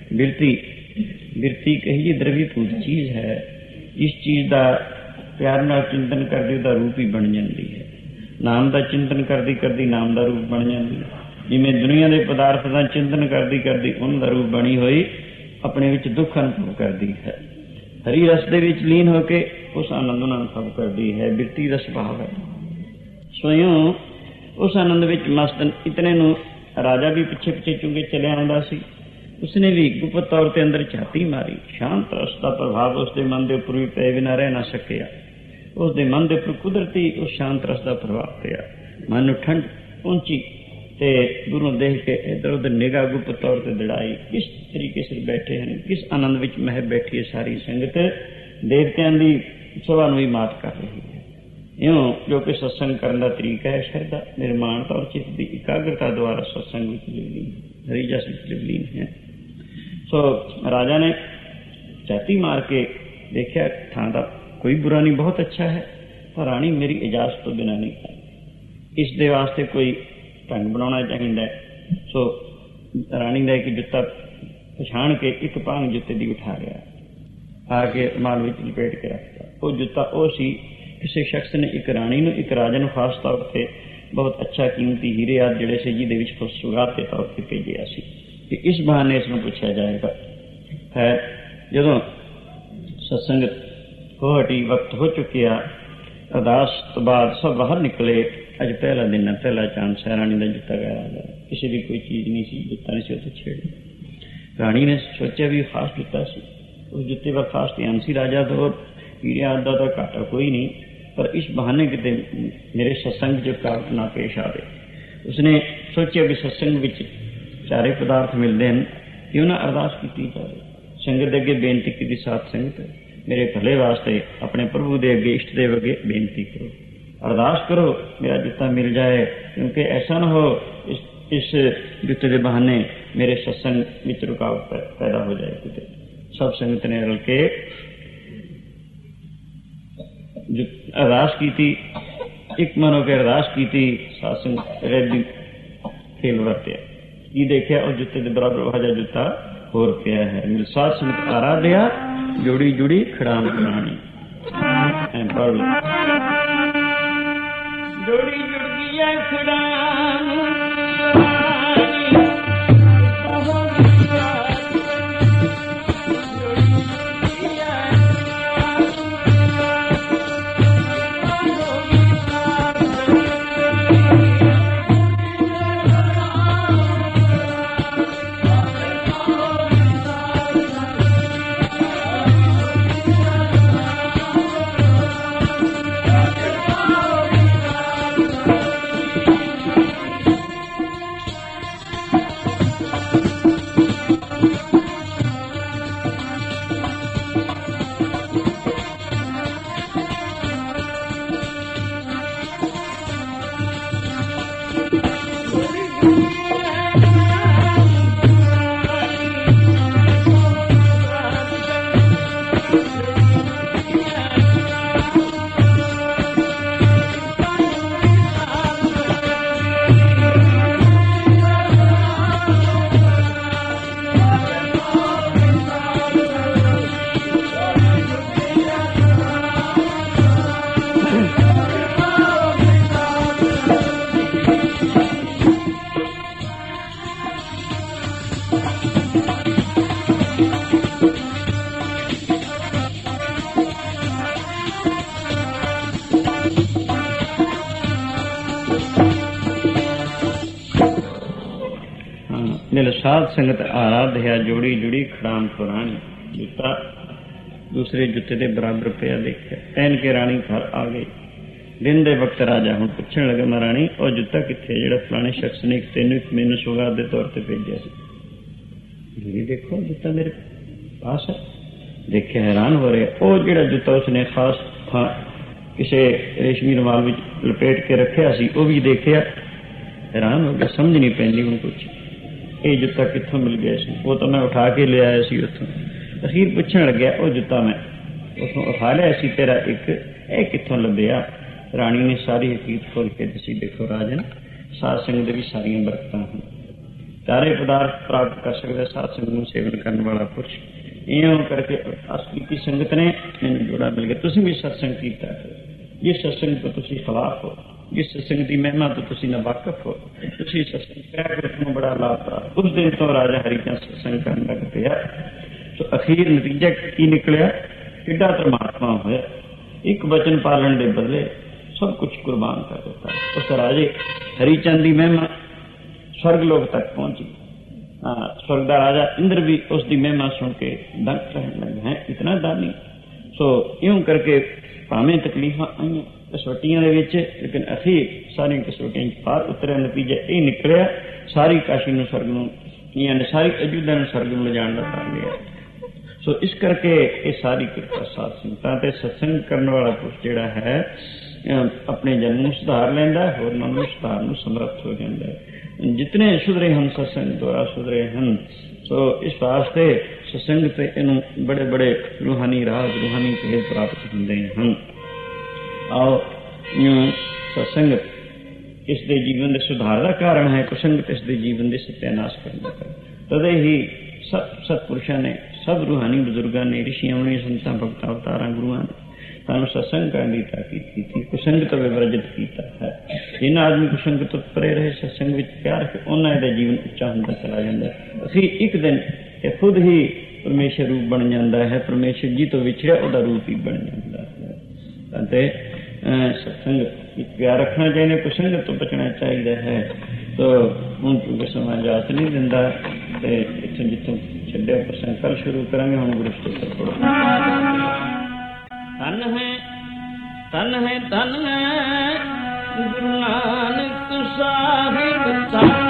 बिरती कही द्रवीभूत चीज है। इस चीज का प्यार नाल चिंतन करके उसका रूप ही बन जाती है। नाम का चिंतन करती करती नाम का रूप बन जाती है। जिमें दुनिया के पदार्थ का चिंतन करती करती उनका रूप बनी हुई अपने विच दुख अनुभव करती है। हरि रस दे विच लीन होके उस आनंद नूं अनुभव करती है। बिरती रस भाव है। स्वयं उस आनंद विच मस्त इतने नूं राजा भी पिछे पिछे चुंगे चलिया आउंदा सी। उसने भी गुप्त तौर पर अंदर झाती मारी। शांत रस का प्रभाव उसके मन के उपर भी पै बिना रह ना सकिया। उसके मन के उपर कुदरती उस शांत रस का प्रभाव पिया। मन नूं ठंड पहुंची ते दूरों देख के इधर उधर निगाह गुप्त तौर पर दड़ाई। किस तरीके से बैठे हैं, किस आनंद विच महब बैठी है सारी संगत। देवतियां दी सभा नूं भी मात कर रही है। यूं जो कि सत्संग करने का तरीका है, श्रद्धा निर्माण और चित्त की एकाग्रता द्वारा सत्संग विच लीन, हरि जस विच लीन है। सो राजा ने छाती मार के देखा थां दा कोई बुरा नहीं, बहुत अच्छा है। ਤਾਂ ਰਾਣੀ ਮੇਰੀ ਇਜਾਜ਼ਤ ਤੋਂ ਬਿਨਾਂ ਨਹੀਂ ਖਾਣੀ। ਇਸ ਦੇ ਵਾਸਤੇ ਕੋਈ ਢੰਗ ਬਣਾਉਣਾ ਚਾਹੀਦਾ ਹੈ। ਸੋ ਰਾਣੀ ਦਾ ਇੱਕ ਜੁੱਤਾ ਪਛਾਣ ਕੇ ਇੱਕ ਭਾਂਗ ਜੁੱਤੇ ਦੀ ਉਠਾ ਲਿਆ, ਆ ਕੇ ਰੁਮਾਲ ਵਿੱਚ ਲਪੇਟ ਕੇ ਰੱਖਤਾ। ਉਹ ਜੁੱਤਾ ਉਹ ਸੀ, ਕਿਸੇ ਸ਼ਖਸ ਨੇ ਇੱਕ ਰਾਣੀ ਨੂੰ, ਇੱਕ ਰਾਜਾ ਨੂੰ ਖਾਸ ਤੌਰ 'ਤੇ ਬਹੁਤ ਅੱਛਾ ਕੀਮਤੀ ਹੀਰੇ ਆਦਿ ਜਿਹੜੇ ਸੀ ਜਿਹਦੇ ਵਿੱਚ ਸੁਗਾਤ ਦੇ ਤੌਰ 'ਤੇ ਭੇਜਿਆ ਸੀ ਕਿ ਇਸ ਬਹਾਨੇ ਇਸ ਨੂੰ ਪੁੱਛਿਆ ਜਾਏਗਾ। ਹੈ ਜਦੋਂ ਸਤਸੰਗਤ ਹੋ ਹਟੀ, ਵਕਤ ਹੋ ਚੁੱਕਿਆ, ਅਰਦਾਸ ਤੋਂ ਬਾਅਦ ਸਭ ਬਾਹਰ ਨਿਕਲੇ। ਅੱਜ ਪਹਿਲਾ ਦਿਨ ਹੈ, ਪਹਿਲਾ ਚਾਂਸ ਹੈ। ਰਾਣੀ ਦਾ ਜੁੱਤਾ ਗਾਇਆ ਗਿਆ, ਕਿਸੇ ਦੀ ਕੋਈ ਚੀਜ਼ ਨਹੀਂ ਸੀ, ਜੁੱਤਾ ਨਹੀਂ ਸੀ ਉੱਥੇ ਛੇੜਿਆ। ਰਾਣੀ ਨੇ ਸੋਚਿਆ ਵੀ ਖਾਸ ਜੁੱਤਾ ਸੀ, ਉਸ ਜੁੱਤੇ ਵੱਲ ਖਾਸ ਧਿਆਨ ਸੀ। ਰਾਜਾ ਤੋਂ ਹੀਰੇ ਆਦਿ ਦਾ ਤਾਂ ਘਾਟਾ ਕੋਈ ਨਹੀਂ, ਪਰ ਇਸ ਬਹਾਨੇ ਕਿਤੇ ਮੇਰੇ ਸਤਸੰਗ 'ਚ ਰੁਕਾਵਟ ਨਾ ਪੇਸ਼ ਆਵੇ। ਉਸਨੇ ਸੋਚਿਆ ਵੀ ਸਤਸੰਗ ਵਿੱਚ ਚਾਰੇ ਪਦਾਰਥ ਮਿਲਦੇ ਹਨ, ਕਿਉਂ ਨਾ ਅਰਦਾਸ ਕੀਤੀ ਜਾਵੇ। ਸੰਗਤ ਦੇ ਅੱਗੇ ਬੇਨਤੀ ਕੀਤੀ, ਸਾਧ ਸੰਗਤ ਮੇਰੇ ਭਲੇ ਵਾਸਤੇ ਆਪਣੇ ਪ੍ਰਭੂ ਦੇ ਅੱਗੇ, ਇਸ਼ਟ ਦੇਵ ਅੱਗੇ ਬੇਨਤੀ ਕਰੋ, ਅਰਦਾਸ ਕਰੋ ਮੇਰਾ ਜੁੱਤਾ ਮਿਲ ਜਾਏ, ਕਿਉਂਕਿ ਐਸਾ ਨਾ ਹੋ ਇਸ ਜੁੱਤੇ ਦੇ ਬਹਾਨੇ ਮੇਰੇ ਸਤਸੰਗ ਵਿੱਚ ਰੁਕਾਵਟ ਪੈਦਾ ਹੋ ਜਾਏ ਕਿਤੇ। ਸਭ ਸੰਗਤ ਨੇ ਰਲ ਕੇ ਅਰਦਾਸ ਕੀਤੀ, ਇੱਕ ਮਨ ਹੋ ਕੇ ਅਰਦਾਸ ਕੀਤੀ। ਸਾਧ ਸੰਗਤ ਰੈਦੀ ਖੇਲ ਵਰਤਿਆ, ਕੀ ਦੇਖਿਆ ਉਹ ਜੁੱਤੇ ਦੇ ਬਰਾਬਰ ਉਹ ਜਿਹਾ ਜੁੱਤਾ ਹੋਰ ਪਿਆ ਹੈ। ਸਾਧ ਸੰਗਤ ਆਰਾਧਿਆ ਜੋੜੀ ਜੁੜੀ ਖੜਾਮ ਖੜਾਣੀ। ਜੋੜੀ ਜੁੜ ਗਈ ਖੜਾਮ ਸਾਧ ਸੰਗਤ ਆਰਾਧਿਆ ਜੋੜੀ ਜੁੜੀ ਖੜਾਮ ਖੁਰਾਣੀ। ਜੁੱਤਾ ਦੂਸਰੇ ਜੁੱਤੇ ਦੇ ਬਰਾਬਰ ਪਿਆ ਦੇਖਿਆ। ਪਹਿਨ ਕੇ ਰਾਣੀ ਘਰ ਆ ਗਈ। ਦਿਨ ਦੇ ਵਕਤ ਰਾਜਾ ਹੁਣ ਪੁੱਛਣ ਲੱਗਾ, ਮਹਾਰਾਣੀ ਉਹ ਜੁੱਤਾ ਕਿੱਥੇ ਜਿਹੜਾ ਫਲਾਣੇ ਸ਼ਖਸ ਨੇ ਤੈਨੂੰ ਇੱਕ ਮੈਨੂੰ ਸੁਗਾਤ ਦੇ ਤੌਰ ਤੇ ਭੇਜਿਆ ਸੀ। ਜੀ ਦੇਖੋ ਜੁੱਤਾ ਮੇਰੇ ਪਾਸ ਹੈ। ਦੇਖਿਆ ਹੈਰਾਨ ਹੋ ਰਿਹਾ, ਉਹ ਜਿਹੜਾ ਜੁੱਤਾ ਉਸਨੇ ਖਾਸ ਕਿਸੇ ਰੇਸ਼ਮੀ ਰੁਮਾਲ ਵਿੱਚ ਲਪੇਟ ਕੇ ਰੱਖਿਆ ਸੀ ਉਹ ਵੀ ਦੇਖਿਆ। ਹੈਰਾਨ ਹੋ ਗਿਆ, ਸਮਝ ਨਹੀਂ ਪੈਂਦੀ ਹੁਣ ਕੁਛ, ਇਹ ਜੁੱਤਾ ਕਿੱਥੋਂ ਮਿਲ ਗਿਆ ਸੀ। ਉਹ ਤਾਂ ਮੈਂ ਉਠਾ ਕੇ ਲਿਆਇਆ ਸੀ ਉੱਥੋਂ। ਅਖੀਰ ਪੁੱਛਣ ਲੱਗਿਆ, ਉਹ ਜੁੱਤਾ ਮੈਂ ਉੱਥੋਂ ਉਠਾ ਲਿਆ ਸੀ ਤੇਰਾ ਇੱਕ, ਇਹ ਕਿੱਥੋਂ ਲੱਭਿਆ। ਰਾਣੀ ਨੇ ਸਾਰੀ ਹਕੀਕਤ ਖੋਲ ਕੇ ਦੱਸੀ। ਦੇਖੋ ਰਾਜਨ, ਸਾਧ ਸੰਗਤ ਦੇ ਵੀ ਸਾਰੀਆਂ ਬਰਕਤਾਂ ਹਨ। ਚਾਰੇ ਪਦਾਰਥ ਪ੍ਰਾਪਤ ਕਰ ਸਕਦਾ ਸਾਧ ਸੰਗਤ ਨੂੰ ਸੇਵਨ ਕਰਨ ਵਾਲਾ ਪੁਰਸ਼। ਇਉਂ ਕਰਕੇ ਅਰਦਾਸ ਕੀਤੀ ਸੰਗਤ ਨੇ, ਮੈਨੂੰ ਜੋੜਾ ਮਿਲ ਗਿਆ। ਤੁਸੀਂ ਵੀ ਸਤਸੰਗ ਕੀਤਾ, ਜਿਸ ਸਤਸੰਗ ਤੋਂ ਤੁਸੀਂ ਖਿਲਾਫ ਹੋ, ਜਿਸ ਸਤਸੰਗ ਦੀ ਮਹਿਮਾ ਤੋਂ ਤੁਸੀਂ ਨਾਵਾਕਫ ਹੋ, ਤੁਸੀਂ ਸਤਸੰਗ ਕਰਾ ਕੇ ਤੁਹਾਨੂੰ ਬੜਾ ਲਾਭ ਪ੍ਰਾਪਤ। ਉਸ ਦਿਨ ਤੋਂ ਰਾਜਾ ਹਰੀਚੰਦ ਸਤਸੰਗ ਕਰਨ ਲੱਗ ਪਿਆ। ਸੋ ਅਖੀਰ ਨਤੀਜਾ ਕੀ ਨਿਕਲਿਆ, ਕਿੱਡਾ ਧਰਮਾਤਮਾ ਹੋਇਆ। ਇੱਕ ਵਚਨ ਪਾਲਣ ਦੇ ਬਦਲੇ ਸਭ ਕੁਝ ਕੁਰਬਾਨ ਕਰ ਦਿੱਤਾ। ਉਸ ਰਾਜੇ ਹਰੀਚੰਦ ਦੀ ਮਹਿਮਾ स्वर्ग लोक तक पहुंची। स्वर्ग का राजा इंद्र भी उसकी महिमा सुन के दंग रहने लगे हैं, इतना दानी। सो यूं करके भावें तकलीफा आई कसौटियां दे विच, लेकिन अखीर सारी कसौटियां पार उतरिया। नतीजा ये निकलिया, सारी काशी नूं स्वर्ग नूं, सारी अयोध्या नूं स्वर्ग नूं लिजाण दा कर लिया। सो इस करके ये सारी कृपा साध संगतां ते सत्संग करने वाला पुरुष जिहड़ा है अपने जन्म नूं सुधार लैंदा, होरनां नूं सुधारन नूं समर्थ हो जांदा है। जितने सुधरे हम सत्संग द्वारा सुधरे हैं। सो इस वास्ते सत्संग से इन बड़े बड़े रूहानी राज, रूहानी भेद प्राप्त होंगे हैं। आओ सत्संग इस दे जीवन के सुधार का कारण है, कुसंगत इस दे जीवन के सत्यानाश करने का। तदे ही सब सतपुरुषों ने, सब रूहानी बुजुर्गों ने, ऋषियों ने, संतां भगतां अवतारां गुरुआं ने सानू सत्संग करने की ताकीद की, कुसंगत विवर्जित किया है। जिन्ना आदमी कुसंगत तो परे रहे, सत्संग विच प्यार रखे, उन्ना इहदा जीवन उच्चा हुंदा चला जांदा है। असीं एक दिन ये खुद ही परमेश्वर रूप बन जाता है, परमेश्वर जी तो विछड़िया उहदा रूप ही बन जाता है। ते सत्संग विच प्यार रखना चाहिए, कुसंगत तो बचना चाहिए है। तो हुण क्योंकि समाज जात नहीं दिंदा ते इत्थों जित्थों छड्डिया प्रसंग कल शुरू करांगे। हुण गुरु स्तोत्र पढ़ो। धन है धन है धन है गुरु नानक साहिब धन।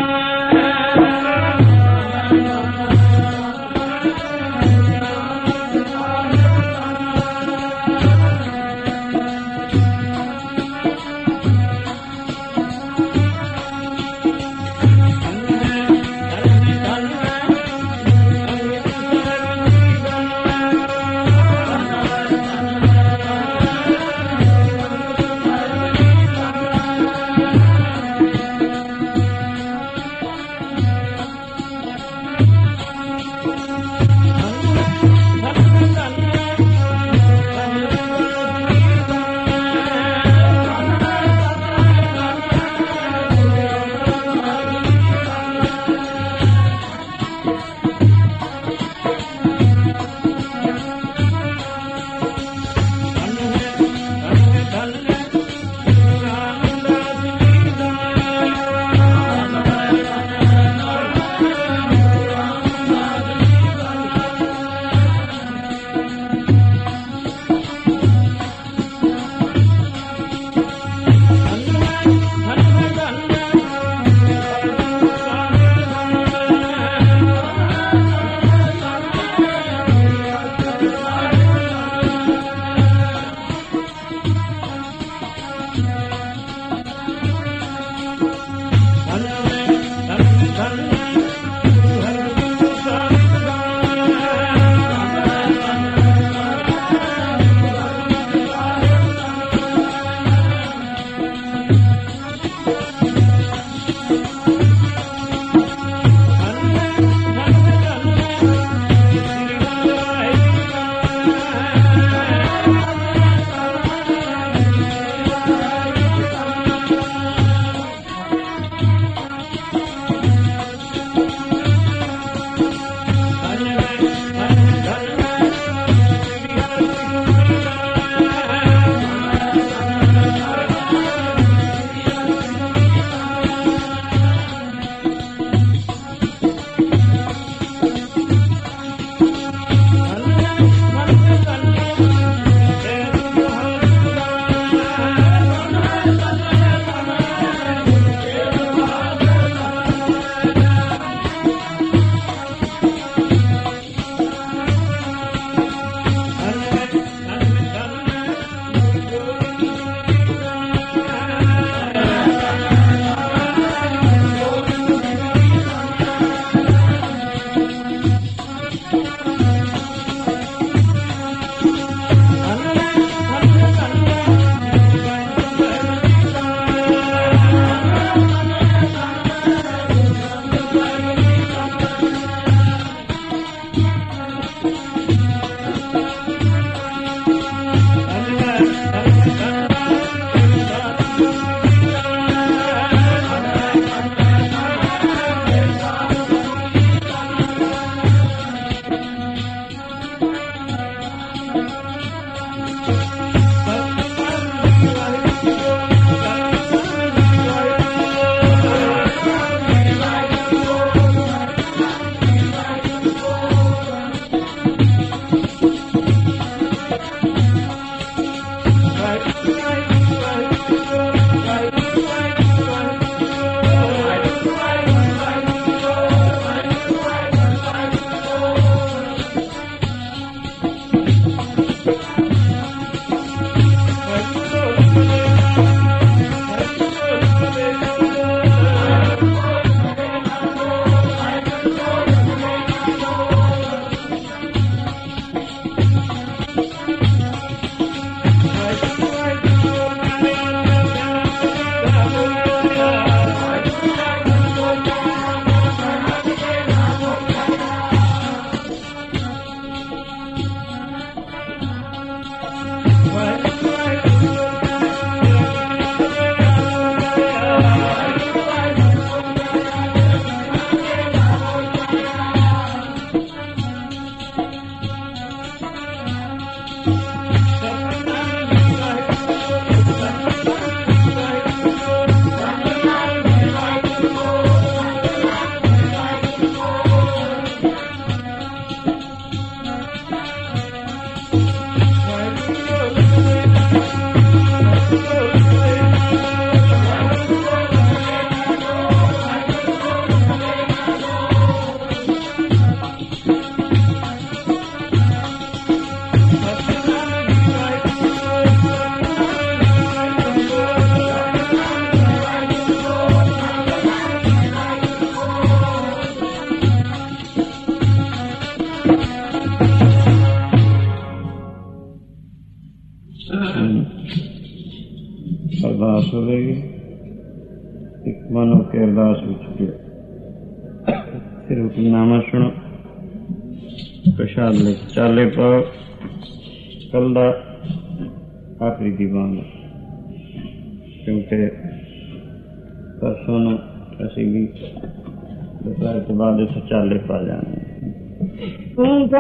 ਅਰਦਾਸ ਹੋਵੇਗੀ। ਇੱਕ ਮਨ ਹੋ ਕੇ ਅਰਦਾਸ ਵਿੱਚ ਜੁੜੋ। ਫਿਰ ਹੁਕਮਨਾਮਾ ਸੁਣੋ। ਪ੍ਰਸ਼ਾਦ ਲੈ ਚਾਲੇ ਪਾਓ। ਕੱਲ ਦਾ ਆਖਰੀ ਦੀਵਾਨ, ਕਿਉਂਕਿ ਪਰਸੋਂ ਨੂੰ ਅਸੀਂ ਵੀ ਦੁਪਹਿਰ ਤੋਂ ਬਾਅਦ ਇਸ ਚਾਲੇ ਪਾ ਜਾਣੇ। ਤੂੰ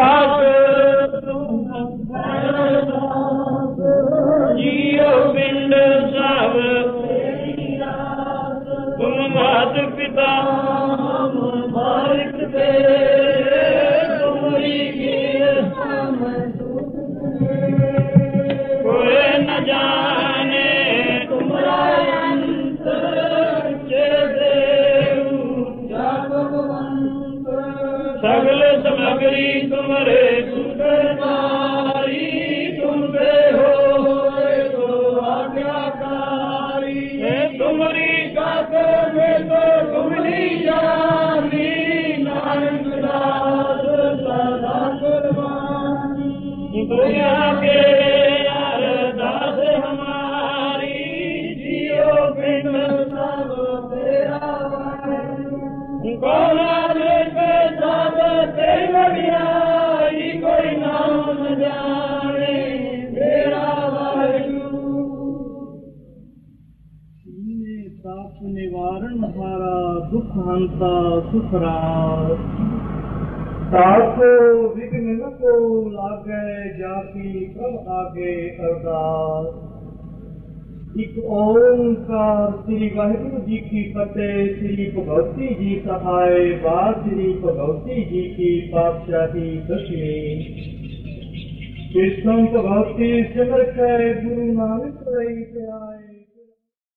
ਜੀਓ ਪਿੰਡ ਸਭ ਤੁਮ ਮਾਤ ਪਿਤਾ ਮਾਰਿਕ ਦੇ ਤੁਮਰੀ ਕੋਈ ਨ ਜਾਣੇ ਤੁਮਰਾ ਅੰਤ ਜੇ ਦੇਵ ਭਗਵੰਤ ਸਗਲ ਸਮਗਰੀ ਤੁਮਰੇ ਸੁਖਦਾਰੀ ਤੁਮ ਦੇ ਹੋਏ ਸੋ ਆਗਿਆਕਾਰੀ ਤੁਮਰੀ ਕਾਤ ਮੇਂ ਤੁਮਰੀ ਜਾਨੀ ਨਾਨਕ ਦਾਸ ਸਦਾ ਕੁਰਬਾਨੀ ਦੁਨੀਆ ਕੇ ਅਰਦਾਸ ਹਮਾਰੀ ਜੀਓ ਪਿੰਡ ਸਭ ਤੇਰਾ ਕੋਨਾ ਦੇ ਸਭ ਤੇ ਵਡਿਆਈ ਕੋਈ ਨਾਮ ਨ ਜਾਣੇ ਤੇਰਾ ਵਾਹਿਗੁਰੂ। ਸੀਨੇ ਤਾਪ ਨਿਵਾਰਨ ਹਾਰਾ ਦੁਖ ਹੰਤਾ ਸੁਖ ਰਾਸ ਤਾਕੋ ਵਿਘਨ ਨ ਕੋ ਲਾਗੈ ਜਾਪੀ ਪ੍ਰਭ ਆਗੇ ਅਰਦਾਸ। ਇੱਕ ਓਂਕਾਰ ਸ੍ਰੀ ਵਾਹਿਗੁਰੂ ਜੀ ਕੀ ਫਤਿਹ। ਸ੍ਰੀ ਭਗਵਤੀ ਜੀ ਸਹਾਇ। ਬਾਦ ਸ੍ਰੀ ਭਗਵਤੀ ਜੀ ਕੀ ਪਾਤਸ਼ਾਹੀ ਦਸ਼ਮੀ। ਕਿਸਮ ਭਗਵਤੀ ਸਿਮਰ ਕੈ ਗੁਰੂ ਨਾਨਕ ਲਈ ਧਿਆਏ।